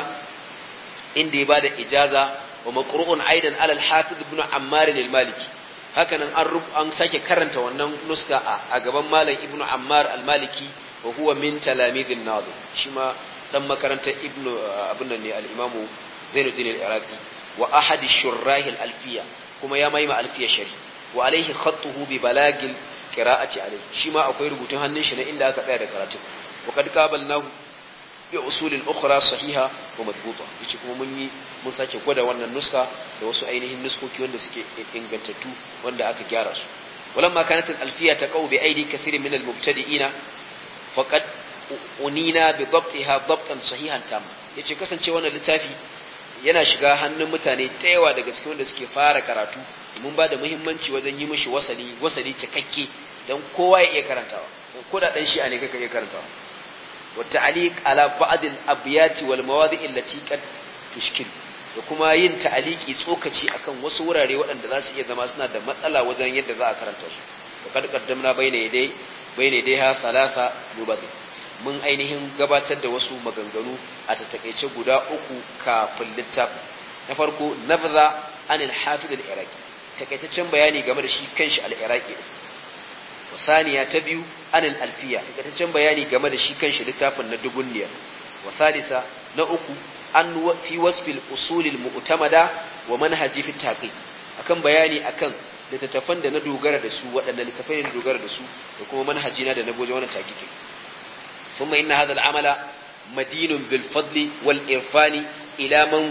inda ya bada ijaza wa maqru'un aidan ala al-hafiz ibn Ammar al-Maliki hakanan an sake karanta wannan nuska a gaban malam ibn Ammar al-Maliki wa huwa min talamid an-Nadim shi ma dan makarantar ibn abun ne al-Imam Zainuddin al-Iraqi wa ahad ash-shurrah al-alfiyya kuma ya mai ma alfiyya shari wa alayhi khattuhu bi balagil qira'ati alayhi shi ma akwai rubutun hannun shi na inda aka tsaya da karatu wa kad qabalnahu bi usulin ukhra sahiha wa madbuta yace kuma mun sake gwada wannan nuska da wasu ainihin nuskoki wanda suke ingantattu wanda aka gyara su walamma kanat al-alfiya taqaw bi aidi kathir min al-mubtadi'ina faqad unina bi dabtiha dabtan sahihan tam yace kasance wannan littafi yana shiga hannun mutane da yawa daga cikin wanda suke fara karatu mun ba da muhimmanci wajen yi mishi wasali cikakke dan kowa ya iya karantawa ko da dan shi'a ne kaka iya karantawa والتعليق على بعض الابيات والمواضع التي قد تشكل da kuma yin ta'aliki tsokaci akan wasu wurare waɗanda za su iya zama suna da matsala wajen yadda za a karanta su faqad qaddamna bayna yadayha thalatha nubad mun ainihin gabatar da wasu maganganu a tattakeice guda uku kafin littafin. Na farko nabza anil hafid al-iraqi, takaitaccen bayani game da shi kanshi al-iraqi. wasaniya ta biyu anil alfiya, takaitaccen bayani game da shi kanshi littafin na dubunniya. wasalisa na uku an fi wasfil usulil mu'tamada wa manhaji fi taqiq, akan bayani akan littattafan da na dogara da su, waɗannan littattafai da na dogara da su da kuma manhaji na da na goje wannan taqiqi. ثم إن هذا العمل مدين بالفضل والإرفان إلى من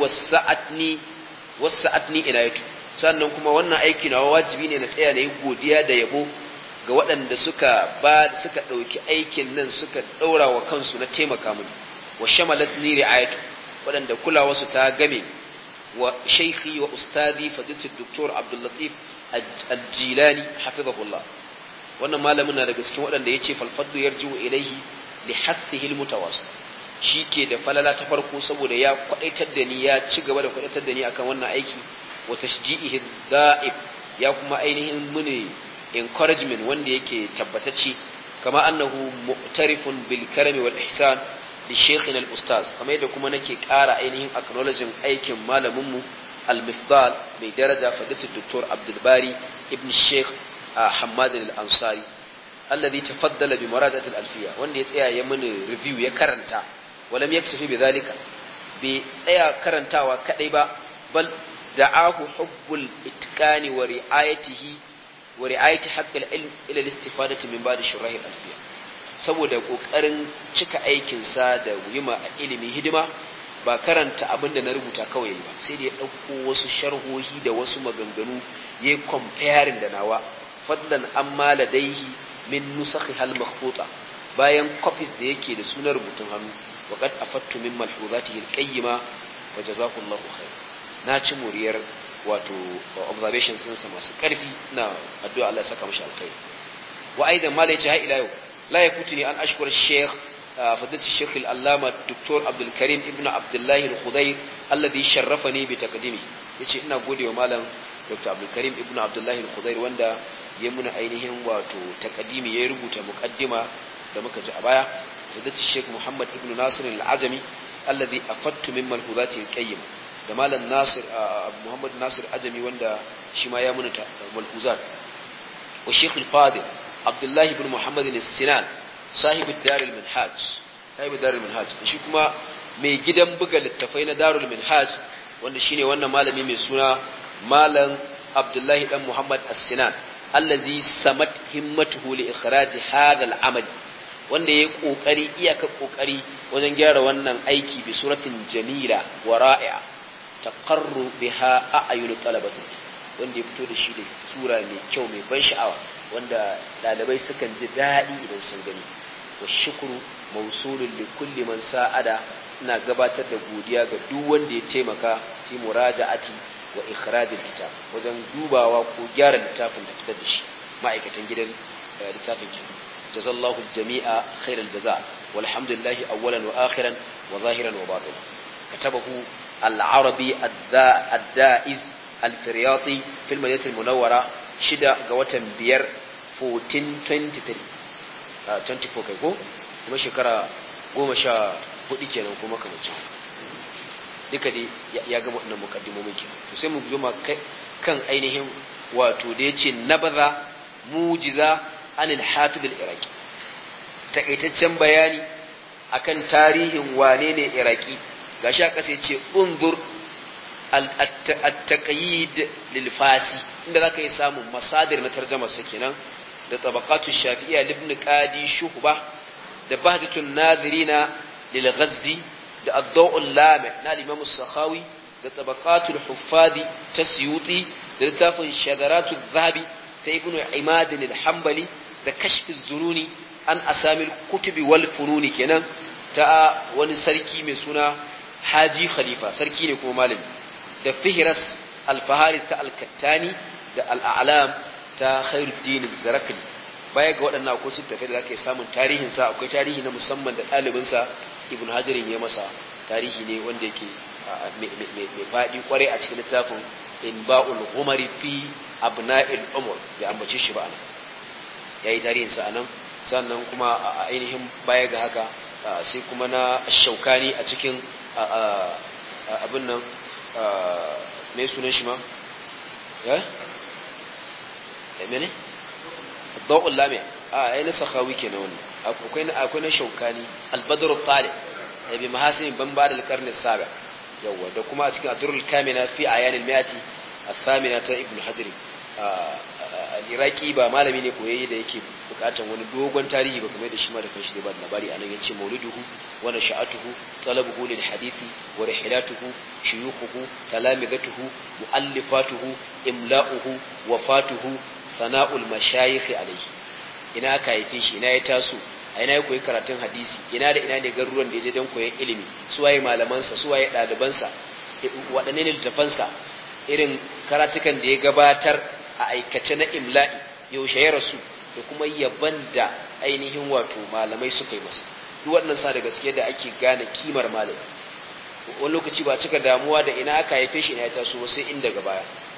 وسعتني إنايته. sannan kuma wannan aiki na wajibi ne na tsaya na yi godiya da yabo ga waɗanda suka ɗauki aikin nan suka ɗaura wa kansu na taimaka mini. wa shamalat ni ri'ayatu, waɗanda kulawa su ta game wa shaykhi wa ustadi fadilatu Dr. Abdul Latif Al-Jilani hafizahullah. wannan malamin na daga cikin waɗanda yace fal fadlu yarji'u ilayhi li hassihi al-mutawassil, shike da falala ta farko saboda ya kwadaitar da ni, ya ci gaba da kwadaitar da ni akan wannan aiki, wa tashji'ihi da'ib, ya kuma ainihin muni encouragement wanda yake tabbatacce, kama annahu mu'tarifun bil karami wal ihsan li shaykhina al-ustaz, kamar yadda kuma nake ƙara ainihin acknowledging aikin malamin mu al-mifdal mai daraja fadilatu Dr. Abdul Bari ibn Sheikh Hammad al-Ansari alladhi tafaddala bi muradat al-alfiya, wanda ya tsaya ya mini review ya karanta. walam yaktafi bi zalika, bi tsaya karantawa kadai ba, bal da'ahu hubbul itqani wa ri'ayati haqq al-ilm ila al-istifadati min ba'd shurah al-alfiya. saboda kokarin cika aikin sa da yima ilimi hidima, ba karanta abinda na rubuta kawai ba, sai da ya dauko wasu sharhohi da wasu maganganu yayi comparing da nawa, fadlan amma ladaihi min nusakhi hal makhfuta, bayan copies da yake da sunan rubutun hannu. waqad afattu min malhuzatihi al-qayyima wa jazakumullahu khair. na ci muriyar wato observations din sa masu karfi, na addu'a Allah ya saka mishi alkhairi. wa aidan ma laysa ila yau la yakutuni an ashkura Sheikh fadilatu Sheikh al-Allama Dr. Abdul Karim ibn Abdullah al-Khudayr alladhi sharrafani bi taqdimi. yace ina godewa malam Dr. Abdul Karim ibn Abdullah al-Khudayr wanda ya muna ainihin wato taqdimi, ya rubuta muqaddima da muka ji a baya. fadilatu Sheikh Muhammad ibn Nasir al-Ajami alladhi afattu min malhuzati al-qayyim, da malam Nasir Muhammad Nasir Ajami wanda shi ma ya muna malhuzat. wa Sheikh al-Fadil Abdullah ibn Muhammad al-Sinan sahibi Dar al-Minhaj, shi kuma mai gidan buga littafai na Darul Minhaj, wanda shine wannan malami mai suna malam Abdullah dan Muhammad as-Sinan allazi samat himmatuhu li ikhraj hadha al-amal, wanda yayi kokari iyaka kokari wajen gyara wannan aiki bi suratin jamila wa ra'i'a taqarru biha a'yun talabati, wanda ya fito da shi da sura mai kyau mai ban sha'awa wanda dalibai sukan ji dadi idan sun gani. wa shukru mawsulun li kulli man sa'ada, ina gabatar da godiya ga duk wanda ya taimaka fi muraja'ati wa ikhraj al-kitab, wajen dubawa ko gyara littafin da fitar da shi, ma'aikatan gidan littafin ki. jazallahu al-jami'a khairal jaza walhamdulillahi awwalan wa akhiran wa zahiran wa batinan. katabahu al-arabi ad-da'iz al-firyati fi al-madinah al-munawwara 6 ga watan 5 1423 24 kai ko kuma shekara 14 kenan kuma kamar duka dai ya gama wannan mukaddimomin ki. to sai mu goma kan ainihin wato da yace nabaza mujiza anil hatib al-iraqi, takaitaccen bayani akan tarihin wane ne iraqi. gashi aka sai yace unzur at-taqyid lil fasi, inda zaka yi samun masadir na tarjumar sa kenan, da tabaqatu shafi'iyya ibn qadi shuhba, da bahdatun nazirina lil ghazzi, da ad-daw'ul lami' na Imam as-Sakhawi, da tabaqatul huffadi ta Suyuti, da littafin shadaratul zahabi ta Ibn Imad al-Hanbali, da kashf az-zununi an asamil kutubi wal fununi kenan ta wani sarki mai suna Haji Khalifa, sarki ne kuma malami, da fihras al-faharis ta al-Kattani, da al-a'lam ta Khairuddin az-Zarakli. baya ga waɗannan akwai su tafi da zaka samun tarihin sa, akwai tarihi na musamman da ɗalibin sa Ibn Hajarin ya masa, tarihi ne wanda yake mai faɗi kwarai a cikin littafin Inba'ul Ghumari fi Abna'il Umar, bai ambace shi ba ana. yayi tarihin sa anan. Sannan kuma a ainihin baya ga haka sai kuma na Shaukani a cikin abin nan me sunan shi ma mene Dawul Lami ai na Sakhawi kenan wannan akwai na Shaukani Al-Badr al-Talib bi mahasin ban ba da al-qarn as-sabi yawa da kuma a cikin Adrul Kamina fi Ayan al-Mi'ati as-Samina ta Ibn Hajar al-Iraqi ba malami ne koyayye da yake bukatan wani dogon tarihi ba kamar da shi ma da kanshi da ba labari anan yace mauliduhu wa nasha'atuhu talabuhu lil hadithi wa rihlatuhu shuyukhuhu talamidatuhu muallifatuhu imla'uhu wafatuhu sana'ul mashayikh alayhi ina aka haife shi ina ya taso a ina ya koyi karatun hadisi ina da ina ne garuruwan da ya je don koyon ilimi su waye malaman sa su waye daliban sa wadanne ne littafan sa irin karatukan da ya gabatar a aikace na imla'i yaushe ya rasu da kuma yaban da ainihin wato malamai suka yi masa duk wannan sa da gaske da ake gane kimar malami wani lokaci ba cika damuwa da ina aka haife shi ina ya taso sai inda gaba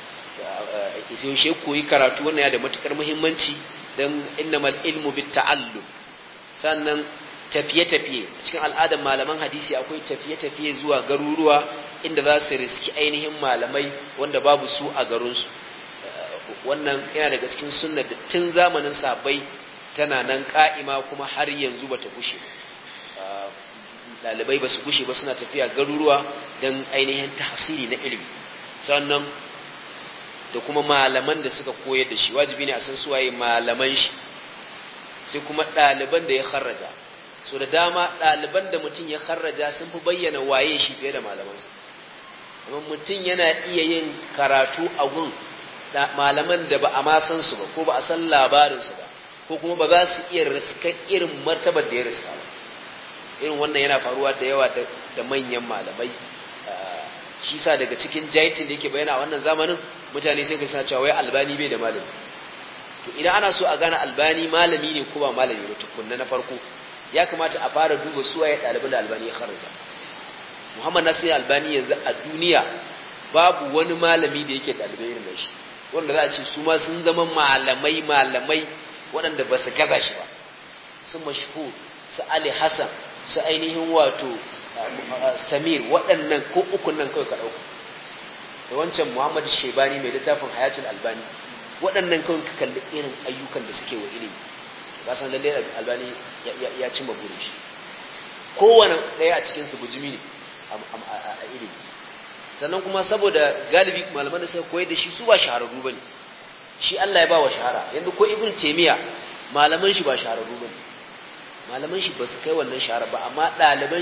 yaushe koyi karatu wannan ya da matukar muhimmanci dan innamal ilmu bitta'allum. Sannan tafiye-tafiye cikin al'adar malaman hadisi akwai tafiye-tafiye zuwa garuruwa inda za su riski ainihin malamai wanda babu su a garinsu wannan yana daga cikin sunnar da tun zamanin sahabbai tana nan ka'ima kuma har yanzu bata gushe dalibai ba su gushe ba suna tafiya garuruwa don ainihin tahsili na ilimi. Sannan da kuma malaman da suka koyar da shi wajibi ne a san suwaye malaman shi sai kuma ɗaliban da ya kharraja so da dama ɗaliban da mutum ya kharraja sun fi bayyana waye shi fiye da malamansa amma mutum yana iya yin karatu a gun malaman da ba a ma san su ba ko ba a san labarinsu ba ko kuma ba za su iya riskar irin martabar da ya riska ba irin wannan yana faruwa da yawa da manyan malamai shi sa daga cikin jaitin da yake bayyana a wannan zamanin mutane sai ka sa cewa wai Albani bai da malami to idan ana so a gane Albani malami ne ko ba malami ba tukunna na farko ya kamata a fara duba su waye ɗaliban da Albani ya kharaja Muhammad Nasir Albani yanzu a duniya babu wani malami da yake ɗalibai irin shi wanda za a ce su ma sun zama malamai waɗanda ba su gaza shi ba su mashhur su Ali Hassan su ainihin wato Samir waɗannan ko ukun nan kawai ka ɗauka da wancan Muhammad Shebani mai littafin Hayatul Albani waɗannan kawai ka kalli irin ayyukan da suke wa ilimi ka san lalle Albani ya cimma burin shi kowane ɗaya a cikin su bujimi ne a ilimi sannan kuma saboda galibi malaman da suka koyar da shi su ba shahararru bane shi Allah ya ba wa shahara yanzu ko Ibn Taymiyyah malaman shi ba shahararru bane malaman shi ba su kai wannan shahara ba amma ɗaliban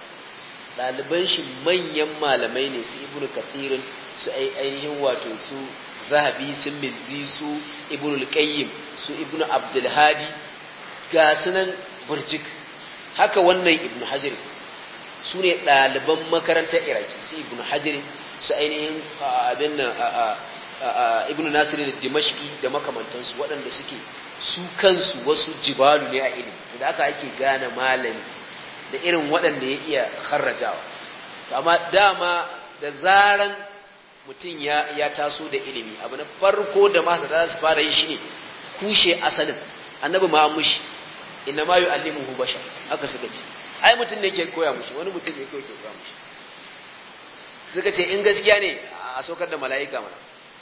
shi manyan malamai ne su Ibn Kathir su ainihin wato su Zahabi su Mizzi su Ibn al-Qayyim su Ibn Abdul Hadi ga sunan burjik haka wannan Ibn Hajar su ne ɗaliban makarantar Iraki su Ibn Hajar su ainihin abin nan Ibn Nasir al-Dimashqi da makamantansu waɗanda suke su kansu wasu jibalu ne a ilimi da aka ake gane malami da irin waɗanda ya iya kharrajawa amma dama da zaran mutum ya taso da ilimi abu na farko da masa za su fara yi shine kushe asalin annabi ma mushi inna ma yu'allimuhu bashar haka suka ce ai mutum ne yake koya mushi wani mutum ne yake koya mushi suka ce in gaskiya ne a saukar da mala'ika mana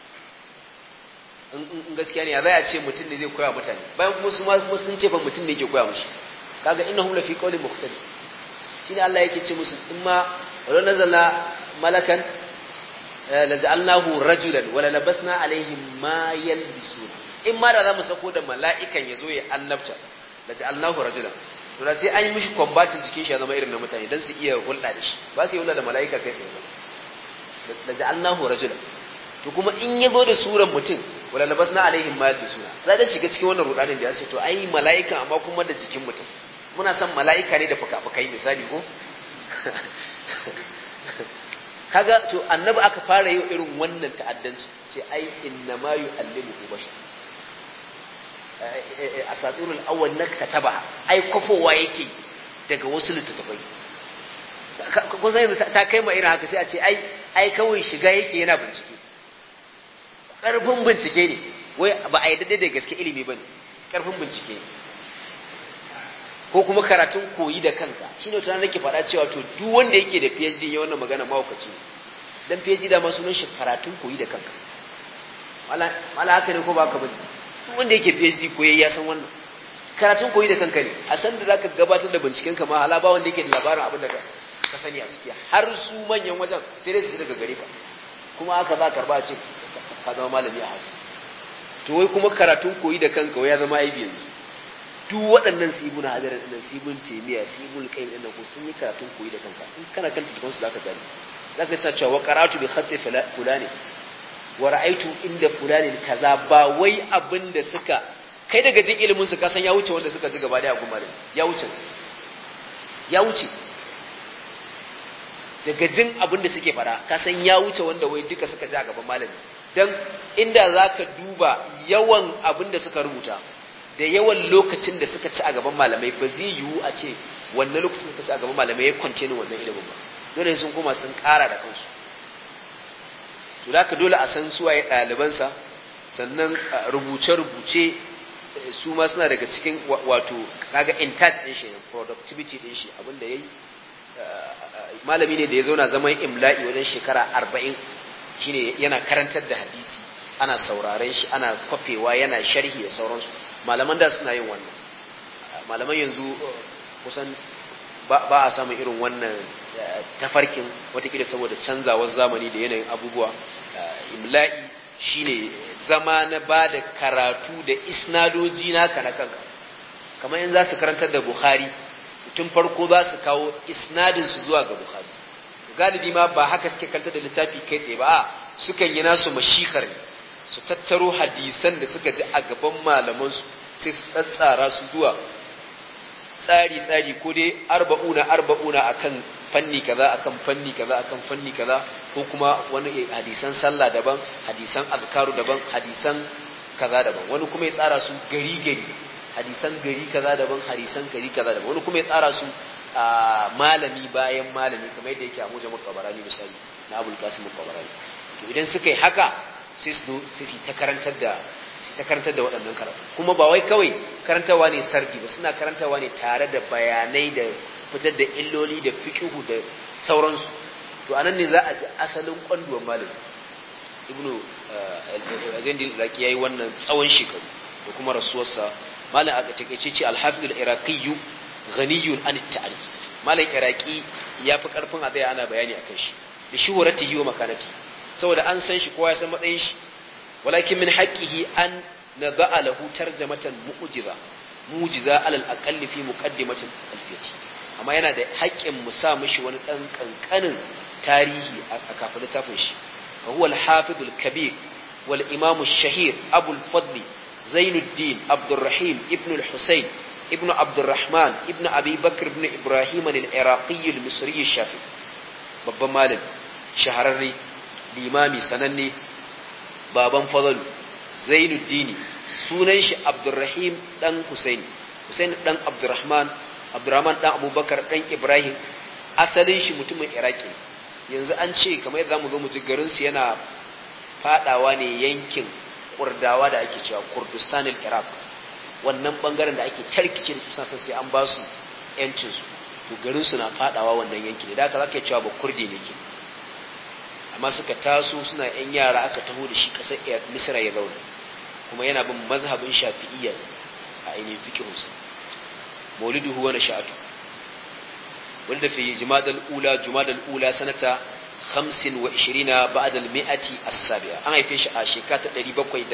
in gaskiya ne ya zai a ce mutum ne zai koya mutane bayan kuma su ma sun ce fa mutum ne yake koya mushi kaga innahum la fi qawlin mukhtalif shine Allah yake ce musu in ma wala nazala malakan la ja'alnahu rajulan wala labasna alaihim ma yalbisun in ma da zamu sako da mala'ikan yazo ya annabta la ja'alnahu rajulan to da sai an yi mishi combatin jikin shi ya zama irin na mutane dan su iya hulɗa da shi ba su yi hulɗa da mala'ika kai tsaye la ja'alnahu rajulan to kuma in yazo da suran mutum wala labasna alaihim ma yalbisun za da shiga cikin wannan rudanin da ya ce to ai mala'ikan amma kuma da jikin mutum muna san mala'ika ne da fuka-fukai misali ko kaga to annabi aka fara yi irin wannan ta'addanci ce ai innama yu'allimu bashar asatirul awwal nakataba ai kofowa yake daga wasu littattafai ko sai ta kai ma irin haka sai a ce ai kawai shiga yake yana bincike karfin bincike ne wai ba a yadda da gaske ilimi bane karfin bincike ko kuma karatun koyi da kanka shine wata nake faɗa cewa to duk wanda yake da PhD ya wannan magana mahaukaci dan PhD da ma sunan shi karatun koyi da kanka mala haka ne ko ba ka bane duk wanda yake PhD koyi ya san wannan karatun koyi da kanka ne a san da zaka gabatar da binciken ka ma hala ba wanda yake da labarin abin da ka sani a ciki har su manyan wajen sai dai su daga gare ka kuma aka za karba ce ka zama malami a haka to wai kuma karatun koyi da kanka wai ya zama aibi yanzu duk waɗannan sibuna hadarin ɗin sibun temiya sibul qayyim ɗin ko sun yi karatun koyi da kanka in kana kanta cikin su zaka gani zaka ta cewa qara'atu bi khatti fulani wa ra'aytu inda fulani kaza ba wai abin da suka kai daga jin ilimin su ka san ya wuce wanda suka ji gaba da gumare ya wuce daga jin abin da suke fara ka san ya wuce wanda wai duka suka ji a gaban malami dan inda zaka duba yawan abin da suka rubuta da yawan lokacin da suka ci a gaban malamai ba zai yiwu a ce wannan lokacin da suka ci a gaban malamai ya kwance ni wannan ilimin ba dole sun koma sun ƙara da kansu to zaka dole a san suwaye ɗalibansa sannan rubuce-rubuce su ma suna daga cikin wato kaga intact din shi productivity din shi abinda yayi malami ne da ya zauna zaman imla'i wajen shekara 40 shine yana karantar da hadisi ana sauraren shi ana kwafewa yana sharhi da sauransu malaman da suna yin wannan malaman yanzu kusan ba a samun irin wannan tafarkin watakila saboda canzawar zamani da yanayin abubuwa imla'i shine zama na ba da karatu da isnadoji naka na kanka kamar in za su karantar da Bukhari tun farko za su kawo isnadin su zuwa ga Bukhari galibi ma ba haka suke kanta da littafi kai tsaye ba sukan yi nasu mashikar su tattaro hadisan da suka ji a gaban malaman su sai su tsatsara su zuwa tsari ko dai arba'una akan fanni kaza akan fanni kaza akan fanni kaza ko kuma wani hadisan sallah daban hadisan azkaru daban hadisan kaza daban wani kuma ya tsara su gari hadisan gari kaza daban hadisan gari kaza daban wani kuma ya tsara su malami bayan malami kamar yadda yake a Mujamul Tabarani misali na Abul Qasim Tabarani to idan suka yi haka sai su ta karantar da waɗannan karatu kuma ba wai kawai karantawa ne sardi ba suna karantawa ne tare da bayanai da fitar da illoli da fiqhu da sauransu to anan ne za a ji asalin kwanduwar malami ibnu al-Azindi zaki yayi wannan tsawon shekaru da kuma rasuwarsa malam aka takeice ce al-Hafiz al-Iraqi ghaniyun an at-ta'rif malam Iraqi yafi karfin a tsaya ana bayani akan shi da shuhuratihi wa makanati saboda an san shi kowa ya san matsayin shi walakin min haqqihi an nada'a lahu tarjamatan mu'jiza alal aqall fi muqaddimatin alfiyati amma yana da haƙƙin mu sa mishi wani dan kankanin tarihi a kafin littafin shi huwa al-hafiz al-kabir wal imam ash-shahir abu al-fadl zainuddin abdurrahim ibn al-husayn ibn abdurrahman ibn abi bakr ibn ibrahim al-iraqi al-misri al-shafi babban malami shahararre limami sananne baban fadalu zainuddin sunan shi abdurrahim dan husayn dan abdurrahman dan abubakar dan ibrahim asalin shi mutumin iraki yanzu an ce kamar yadda zamu zo mu ji garin su yana fadawa ne yankin kurdawa da ake cewa kurdistan al-iraq wannan bangaren da ake tarkice su sai an ba su yancin su to garin su na fadawa wannan yankin da haka zaka cewa ba kurdi ne ke amma suka taso suna yan yara aka taho da shi kasar Misra ya zauna kuma yana bin mazhabin Shafi'iyya a ainihin fiqhunsa mauliduhu wa nasha'atu wanda fi jumadal ula sanata 25 ba'da al-mi'ati as-sabi'a an haife shi a shekara 725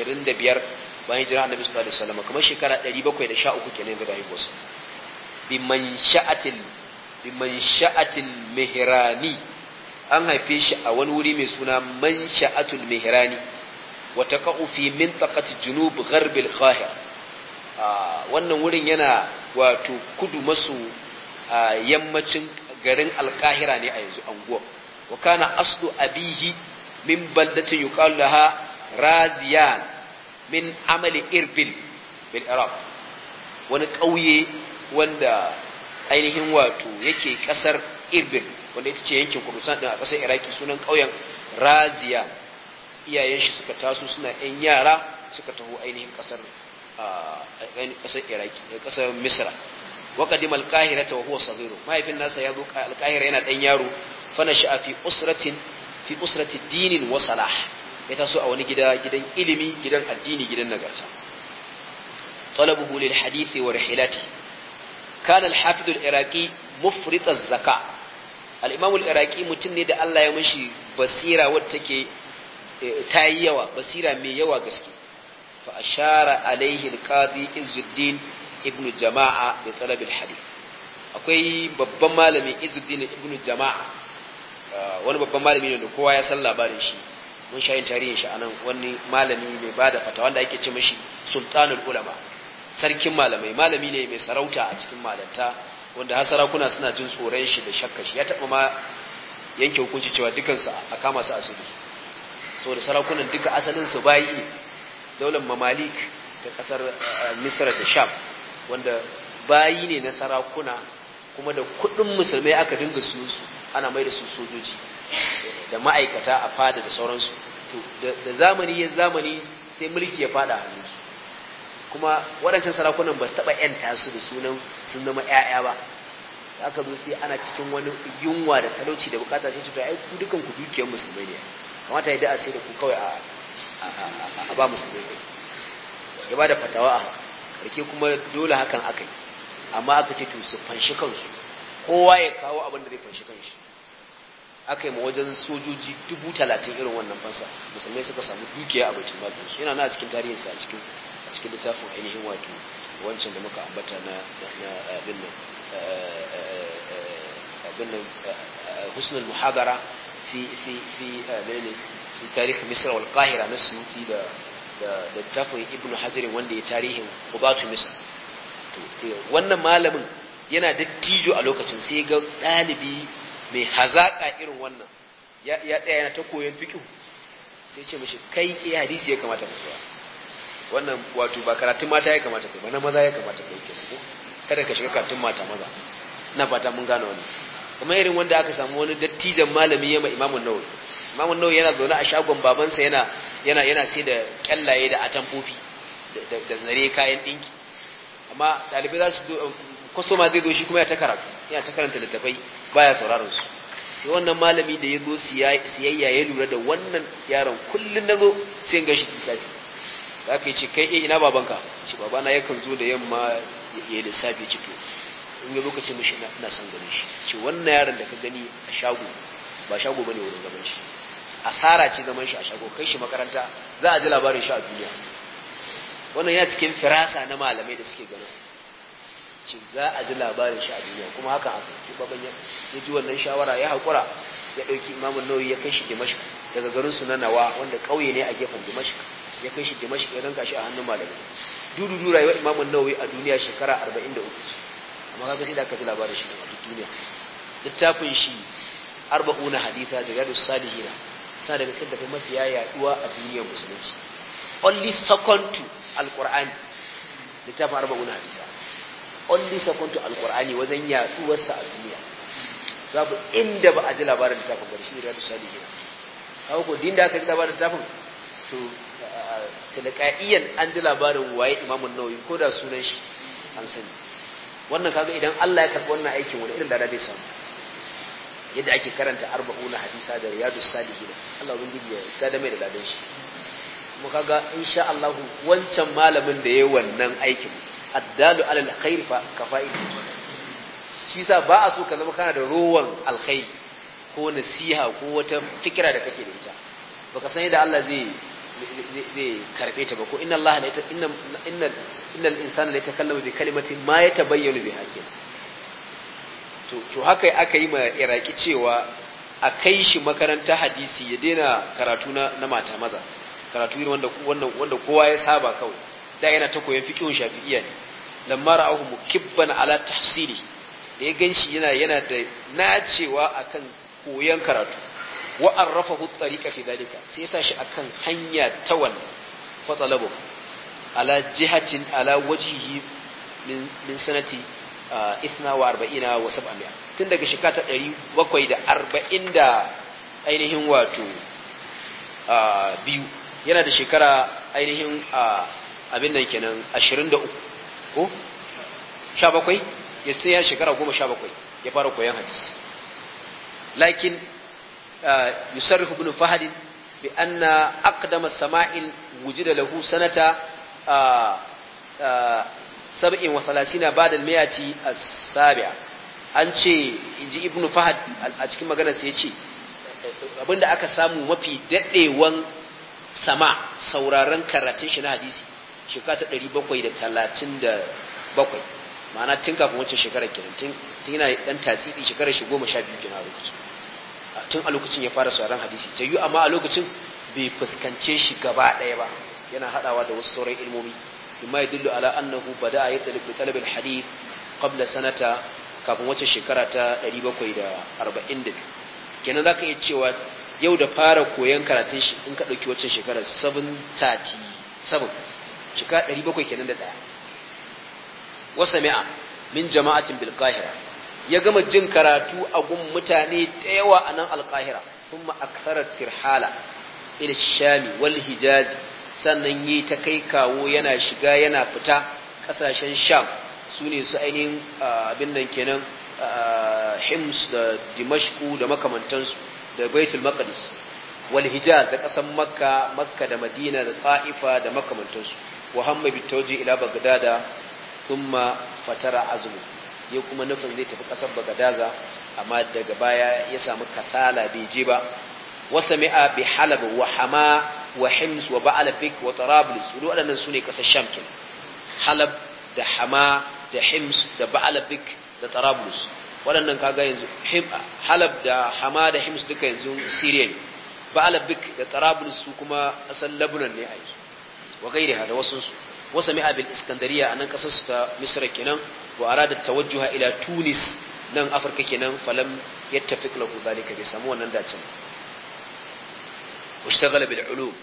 bayan jira Annabi sallallahu alaihi wasallam kuma shekara 713 kenan da haihuwarsa bi mansha'atil mihrani an haife shi a wani wuri mai suna mansha'atul mihrani wa taqa'u fi mintaqati junub gharb al-qahira wannan wurin yana wato kudu maso yammacin garin al-qahira ne a yanzu anguwa wa kana aslu abihi min baldatin yuqalu laha raziyan min amali irbil bil iraq wani kauye wanda ainihin wato yake kasar irbil wanda ita ce yankin Kurdistan din a ƙasar Iraki sunan ƙauyen Raziya iyayen shi suka taso suna ƴan yara suka taho ainihin ƙasar kasar Iraki kasar Misra wa qadima al-Qahira wa huwa saghir mahaifin nasa ya zo al-Qahira yana dan yaro fa nasha fi usrati dinin wa salah ya taso a wani gidan ilimi gidan addini gidan nagarta talabuhu lil hadisi wa rihilati kana al-hafiz al-iraqi mufrit az-zaka al-imam al-iraqi mutum ne da Allah ya mishi basira wadda take tayi yawa basira mai yawa gaske fa ashara alaihi al-qadi Izzuddin ibn Jama'a bi talab al-hadith akwai babban malami Izzuddin ibn Jama'a wani babban malami ne da kowa ya san labarin shi mun sha yin tarihin shi anan wani malami mai bada fatawa wanda ake ce mishi sultanul ulama sarkin malamai malami ne mai sarauta a cikin malanta wanda har sarakuna suna jin tsoron shi da shakkar shi ya taba ma yanke hukunci cewa dukansu a kama su asiri saboda sarakunan duka asalin su bayi ne daular mamalik da kasar Misra da Sham wanda bayi ne na sarakuna kuma da kudin musulmai aka dinga su ana mai da su sojoji da ma'aikata a fada da sauransu to da zamani sai mulki ya fada hannunsu kuma waɗancan sarakunan ba su taɓa ‘yanta su da sunan sun zama ‘ya'ya ba aka zo sai ana cikin wani yunwa da talauci da bukata sai su ta ai ku dukan ku dukiyar musulmai ne kamata ya da'a sai da ku kawai a ba musulmai ya ba da fatawa a karke kuma dole hakan aka yi amma aka ce to su fanshi kansu kowa ya kawo abin da zai fanshi kanshi aka yi ma wajen sojoji 30,000 irin wannan fansa musulmai suka samu dukiya a bacin bakinsu yana na cikin tarihinsa a cikin littafin ainihin wato wancan da muka ambata na abin nan husnul muhadara fi tarikh Misr wal Qahira na Suyuti da littafin Ibn Hajar wanda ya tarihin Qubatu Misr to wannan malamin yana da tijo a lokacin sai ga dalibi mai hazaka irin wannan ya tsaya yana ta koyon fiqh sai ce mishi kai hadisi ya kamata ka koya wannan wato ba karatun mata ya kamata kai ba na maza ya kamata kai kenan kada ka shiga karatun mata maza ina fata mun gane wannan kuma irin wanda aka samu wani dattijan malami yama Imam An-Nawawi yana zaune a shagon babansa yana sai da kyallaye da atamfofi da zare kayan dinki amma dalibai za su kwaso ma zai zo shi kuma ya ta karanta littafai baya sauraron su sai wannan malami da ya zo siyayya ya lura da wannan yaron kullun nazo sai in ga shi lissafi za ka yi ce kai ina babanka ce babana yakan zo da yamma ya yi lissafi ce to in yi lokacin mishi na san ganin shi ce wannan yaron da ka gani a shago ba shago bane wurin zaman shi asara ce zaman shi a shago kai shi makaranta za a ji labarin shi a duniya wannan ya cikin firasa na malamai da suke ganin ce za a ji labarin shi a duniya kuma haka aka ce baban ya ji wannan shawara ya haƙura ya ɗauki Imam An-Nawawi ya kai shi Dimashq daga garin su na Nawa wanda ƙauye ne a gefen Dimashq ya kai shi Dimashq ya ranka shi a hannun malamai dudu rayuwar Imam An-Nawawi a duniya shekara 43 amma kaga sai da aka ji labarin shi a duniya littafin shi 40 hadisa da Riyadus Salihin sa daga cikin da mafiya yaduwa a duniyar musulunci only second to Al-Qur'ani littafin 40 hadisa only second to Al-Qur'ani wajen yaduwar sa a duniya babu inda ba a ji labarin littafin ba shi Riyadus Salihin kawo ko din da aka ji labarin littafin to tilqaiyan an ji labarin waye Imam An-Nawawi ko da sunan shi an sani wannan kaga idan Allah ya karɓi wannan aikin wani irin da zai samu yadda ake karanta 40 hadisa da Riyadus Salihin Allah ubangiji ya gada mai da ladan shi kuma kaga insha Allah wancan malamin da yayi wannan aikin addalu alal khair fa kafa'il shi sa ba a so ka zama kana da rowan alkhair ko nasiha ko wata fikira da kake da ita baka san yadda Allah zai karbe ta ba ko inna Allah la innal insana la yatakallamu bi kalimatin ma yatabayyanu biha hakin to haka aka yi ma Iraki cewa a kai shi makaranta hadisi ya daina karatu na mata maza karatu ne wanda kowa ya saba kawai da yana ta koyon fiqhun shafi'iyya ne lamma ra'ahu mukibban ala tahsili da ya ganshi yana da nacewa akan koyon karatu wa arrafahu at-tariqa fi dalika sai sa shi akan hanya ta wannan fa talabu ala jihatin ala wajhihi min sanati 42 wa 700 tun daga shekara 740 da ainihin wato biyu yana da shekara ainihin abin nan kenan 23 ko 17 ya sai ya shekara 17 ya fara koyon hadisi lakin yusarrifu ibn fahd bi anna aqdama sama'il wujida lahu sanata 37 ba'da al-mi'ati as-sabi'a an ce inji ibn fahd a cikin maganar sa yace abinda aka samu mafi dadewan sauraron karatun shi na hadisi shekara ta 737 ma'ana tun kafin wancan shekarar kenan tun yana dan tatsibi shekarar shi 12 kenan a lokacin tun a lokacin ya fara sauraron hadisi ta yi amma a lokacin bai fuskance shi gaba daya ba yana hadawa da wasu sauran ilmomi kuma yadullu ala annahu bada'a yatalib bi talab al-hadith qabla sanata kafin wancan shekara ta 742 kenan zaka iya cewa yau da fara koyon karatun shi in ka dauki wancan shekarar 737 shekara 700 kenan da daya wasami'a min jama'atin bil qahira ya gama jin karatu a gun mutane da yawa a nan al qahira kuma aktharat tirhala ila shami wal hijaz sannan yi ta kai kawo yana shiga yana fita kasashen sham sune su ainihin abin nan kenan hims da dimashku da makamantansu da baitul maqdis wal hijaz da kasan makka da madina da taifa da makamantansu wa hamma bi tawji ila bagdada thumma fatara azmu ya kuma nufin zai tafi kasar bagadaza amma daga baya ya samu kasala bai je ba wasami'a bi halab wa hama wa hims wa ba'alfik wa tarablus wadannan sune kasar sham kin halab da hama da hims da ba'alfik da tarablus wadannan kaga yanzu halab da hama da hims duka yanzu syria ne ba'alfik da tarablus su kuma asal lebanon ne a yanzu wa gairiha da wasu وسمع بالإسكندرية أن قصصت مصر كنان وأراد التوجه إلى تونس نان أفريقيا كنان فلم يتفق له ذلك بسموه ننداتهم واشتغل بالعلوم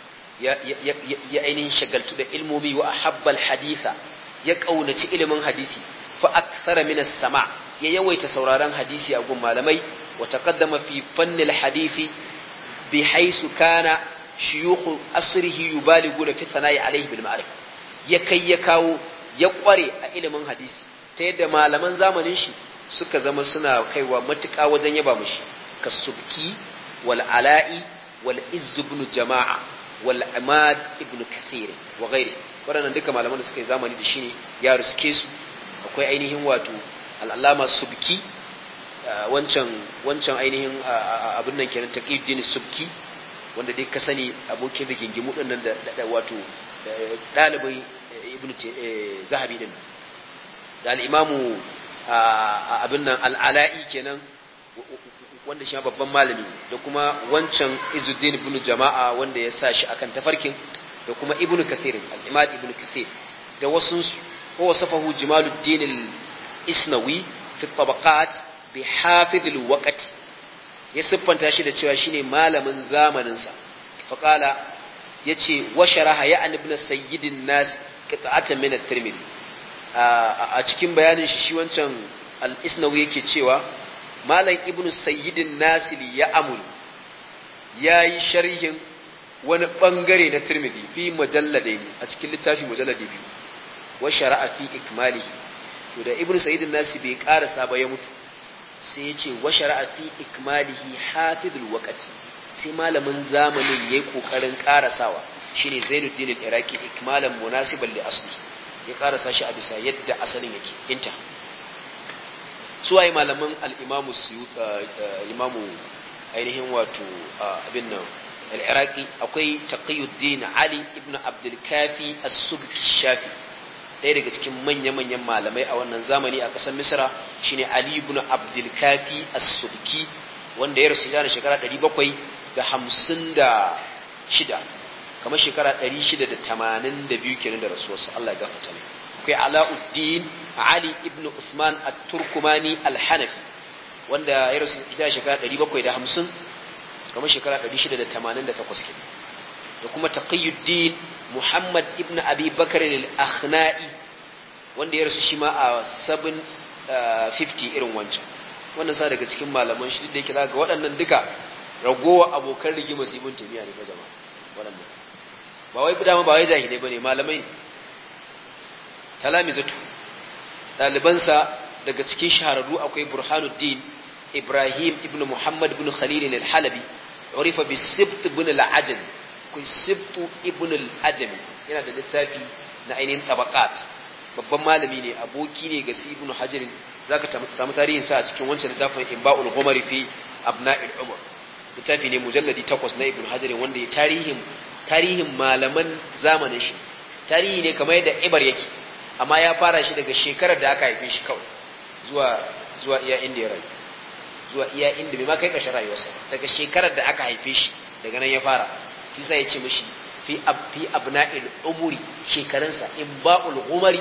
يعني شغلت بالعلمومي وأحب الحديث يكون علم حديثي فأكثر من السماع يوي تسوراران حديثي أو مالمي وتقدم في فن الحديث بحيث كان شيوخ أصره يبالغون في الثناء عليه بالمعرفة ya kai ya kawo ya kware a ilimin hadisi ta yadda malaman zamanin shi suka zama suna kaiwa matuƙa wajen yaba mishi kasubki wal ala'i wal izz ibn jama'a wal amad ibn kathir wa ghairi wadannan duka malaman da suka yi zamani da shi ne ya riske su akwai ainihin wato al-allama subki wancan ainihin abin nan kenan taqiyuddin subki wanda dai ka sani abokin rigingimu dinnan da wato dalibai ibnu zahabi din da al-imamu abin nan al-ala'i kenan wanda shi babban malami da kuma wancan Izzuddin ibn Jama'a wanda ya sa shi akan tafarkin da kuma ibnu Kathir al-Imad ibnu Kathir da wasu ko wasafahu Jamaluddin al-Isnawi fi tabaqat bi hafiz al-waqt ya siffanta shi da cewa shine malamin zamanin sa faqala yace wa sharaha ya ibn sayyidin nas qita'atan min at-Tirmidhi a cikin bayanin shi wancan al-Isnawi yake cewa malam ibnu sayyidin nasili ya amul yayi sharhin wani bangare na Tirmidhi fi mujalladaini a cikin littafi mujalladi biyu wa shara'a fi ikmalihi to da ibnu sayyidin nasi bai karasa ba ya mutu sai yace wa shara'a fi ikmalihi hafizul waqti sai malamin zamanin yayi kokarin karasawa shine Zainuddin al-Iraqi ikmalan munasiban li asli ya karasa shi a bisa yadda asalin yake inta suwaye malaman al-Imamu Suyuti Imamu ainihin wato abin nan al-Iraqi akwai Taqiyuddin Ali ibn Abdul Kafi as-Subki Shafi ɗaya daga cikin manya-manyan malamai a wannan zamani a ƙasar Misra shine Ali ibn Abdul Kafi as-Subki wanda ya rasu da shekara 756 kamar shekara 682 kenan da rasuwarsa Allah ya gafarta mai akwai Alauddin Ali ibn Usman at-Turkumani al-Hanafi wanda ya rasu da shekara 750 kamar shekara 688 kenan da kuma Taqiyuddin Muhammad ibn Abi Bakr al-Akhna'i wanda ya rasu shi ma a 750 irin wancan wannan sa daga cikin malaman shi da yake ga waɗannan duka ragowa abokan rigima Ibn Taymiyyah ne fa jama'a waɗannan ba wai dama ba wai jahilai bane malamai talamizatu dalibansa daga cikin shahararru akwai Burhanuddin Ibrahim ibn Muhammad ibn Khalil al-Halabi urifa bi Sibt ibn al-Ajam kun Sibt ibn al-Ajam yana da littafi na ainihin tabaqat babban malami ne aboki ne ga Ibn Hajar zaka samu tarihin sa a cikin wancan littafin Imba'ul Ghumari fi Abna'il Umar littafi ne mujalladi 8 na Ibn Hajar wanda ya tarihin malaman zamanin shi tarihi ne kamar yadda ibar yake amma ya fara shi daga shekarar da aka haife shi kawai zuwa iya inda ya rayu zuwa iya inda bai ma kai ƙarshen rayuwarsa daga shekarar da aka haife shi daga nan ya fara shi sai ya ce mishi fi abna'il umuri shekarunsa in ba'ul umari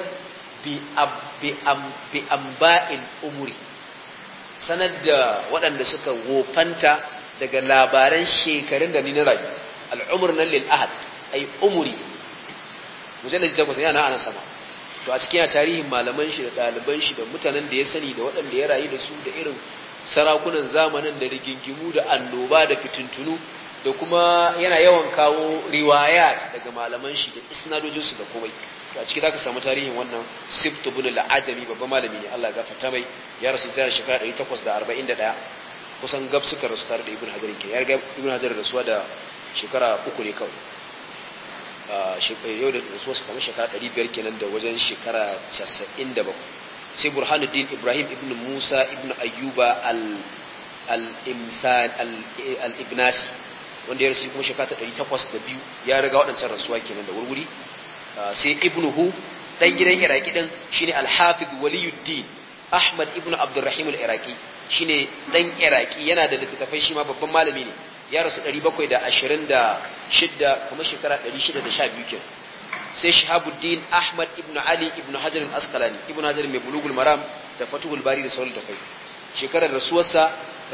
bi amba'il umuri sanar da waɗanda suka wofanta daga labaran shekarun da ni na rayu al'umur nan lil ahad ay umuri mujallad 8 yana ana sama to a cikin tarihin malaman shi da ɗaliban shi da mutanen da ya sani da waɗanda ya rayu da su da irin sarakunan zamanin da rigingimu da annoba da fitintunu da kuma yana yawan kawo riwayat daga malaman shi da isnadojin su da komai to a cikin zaka samu tarihin wannan Sibt ibn al-Ajami babban malami ne Allah ya gafarta mai ya rasu da shekara 841 kusan gab suka rasu tare da Ibn Hajar ke ya riga Ibn Hajar rasuwa da shekara 3 ne kawai yau da rasuwa su kamar shekara 500 kenan da wajen shekara 97 sai Burhanuddin Ibrahim ibn Musa ibn Ayyuba al-Imsan al-Ibnasi wanda ya rasu kuma shekara 802 ya riga waɗancan rasuwa kenan da wurwuri sai ibnuhu dan gidan Iraki din shine al-Hafiz Waliyuddin Ahmad ibn Abdurrahim al-Iraqi shine dan Iraki yana da littafai shi ma babban malami ne ya rasu 726 kuma shekara 612 kenan sai Shahabuddin Ahmad ibn Ali ibn Hajar al-Asqalani ibn Hajar mai Bulughul Maram da Fathul Bari da sauran tafai shekarar rasuwarsa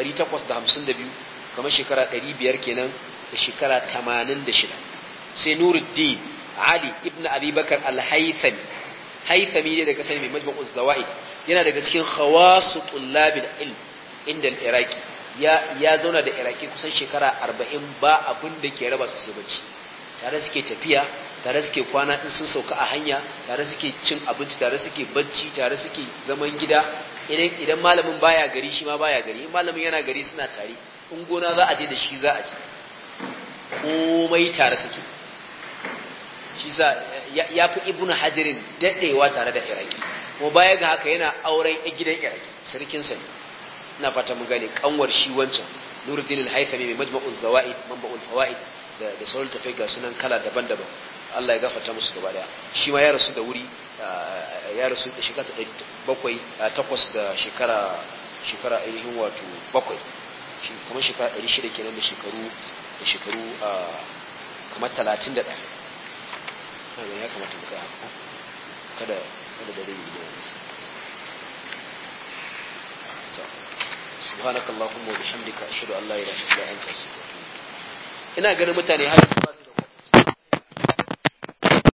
852 kuma shekara 500 kenan da shekara 86 sai Nuruddin Ali ibn Abi Bakar al-Haythami Haythami ne daga sanin mai Majmu'uz Zawaid yana daga cikin khawasu tullabil ilm inda al-Iraqi ya zauna da Iraki kusan shekara 40 ba abin da ke raba su sai bacci tare suke tafiya tare suke kwana in sun sauka a hanya tare suke cin abinci tare suke bacci tare suke zaman gida idan malamin baya gari shi ma baya gari in malamin yana gari suna tare in gona za a je da shi za a je komai tare suke shi ya fi Ibn Hajarin dadewa tare da Iraki kuma baya ga haka yana auren gidan Iraki sarkin sa ina fata mun gane kanwar shi wancan Nuruddin al-Haythami mai Majma'uz Zawaid Manba'ul Fawaid da sauran tafai ga sunan kala daban-daban Allah ya gafarta musu gaba daya shi ma ya rasu da wuri ya rasu da shekara 708 da shekara ainihin wato 7 shi kuma shekara 600 kenan da shekaru kamar 31 ya kamata mu kai kada da rai ne subhanakallahumma wa bihamdika ashhadu an la ilaha illa anta astaghfiruka ina ganin mutane har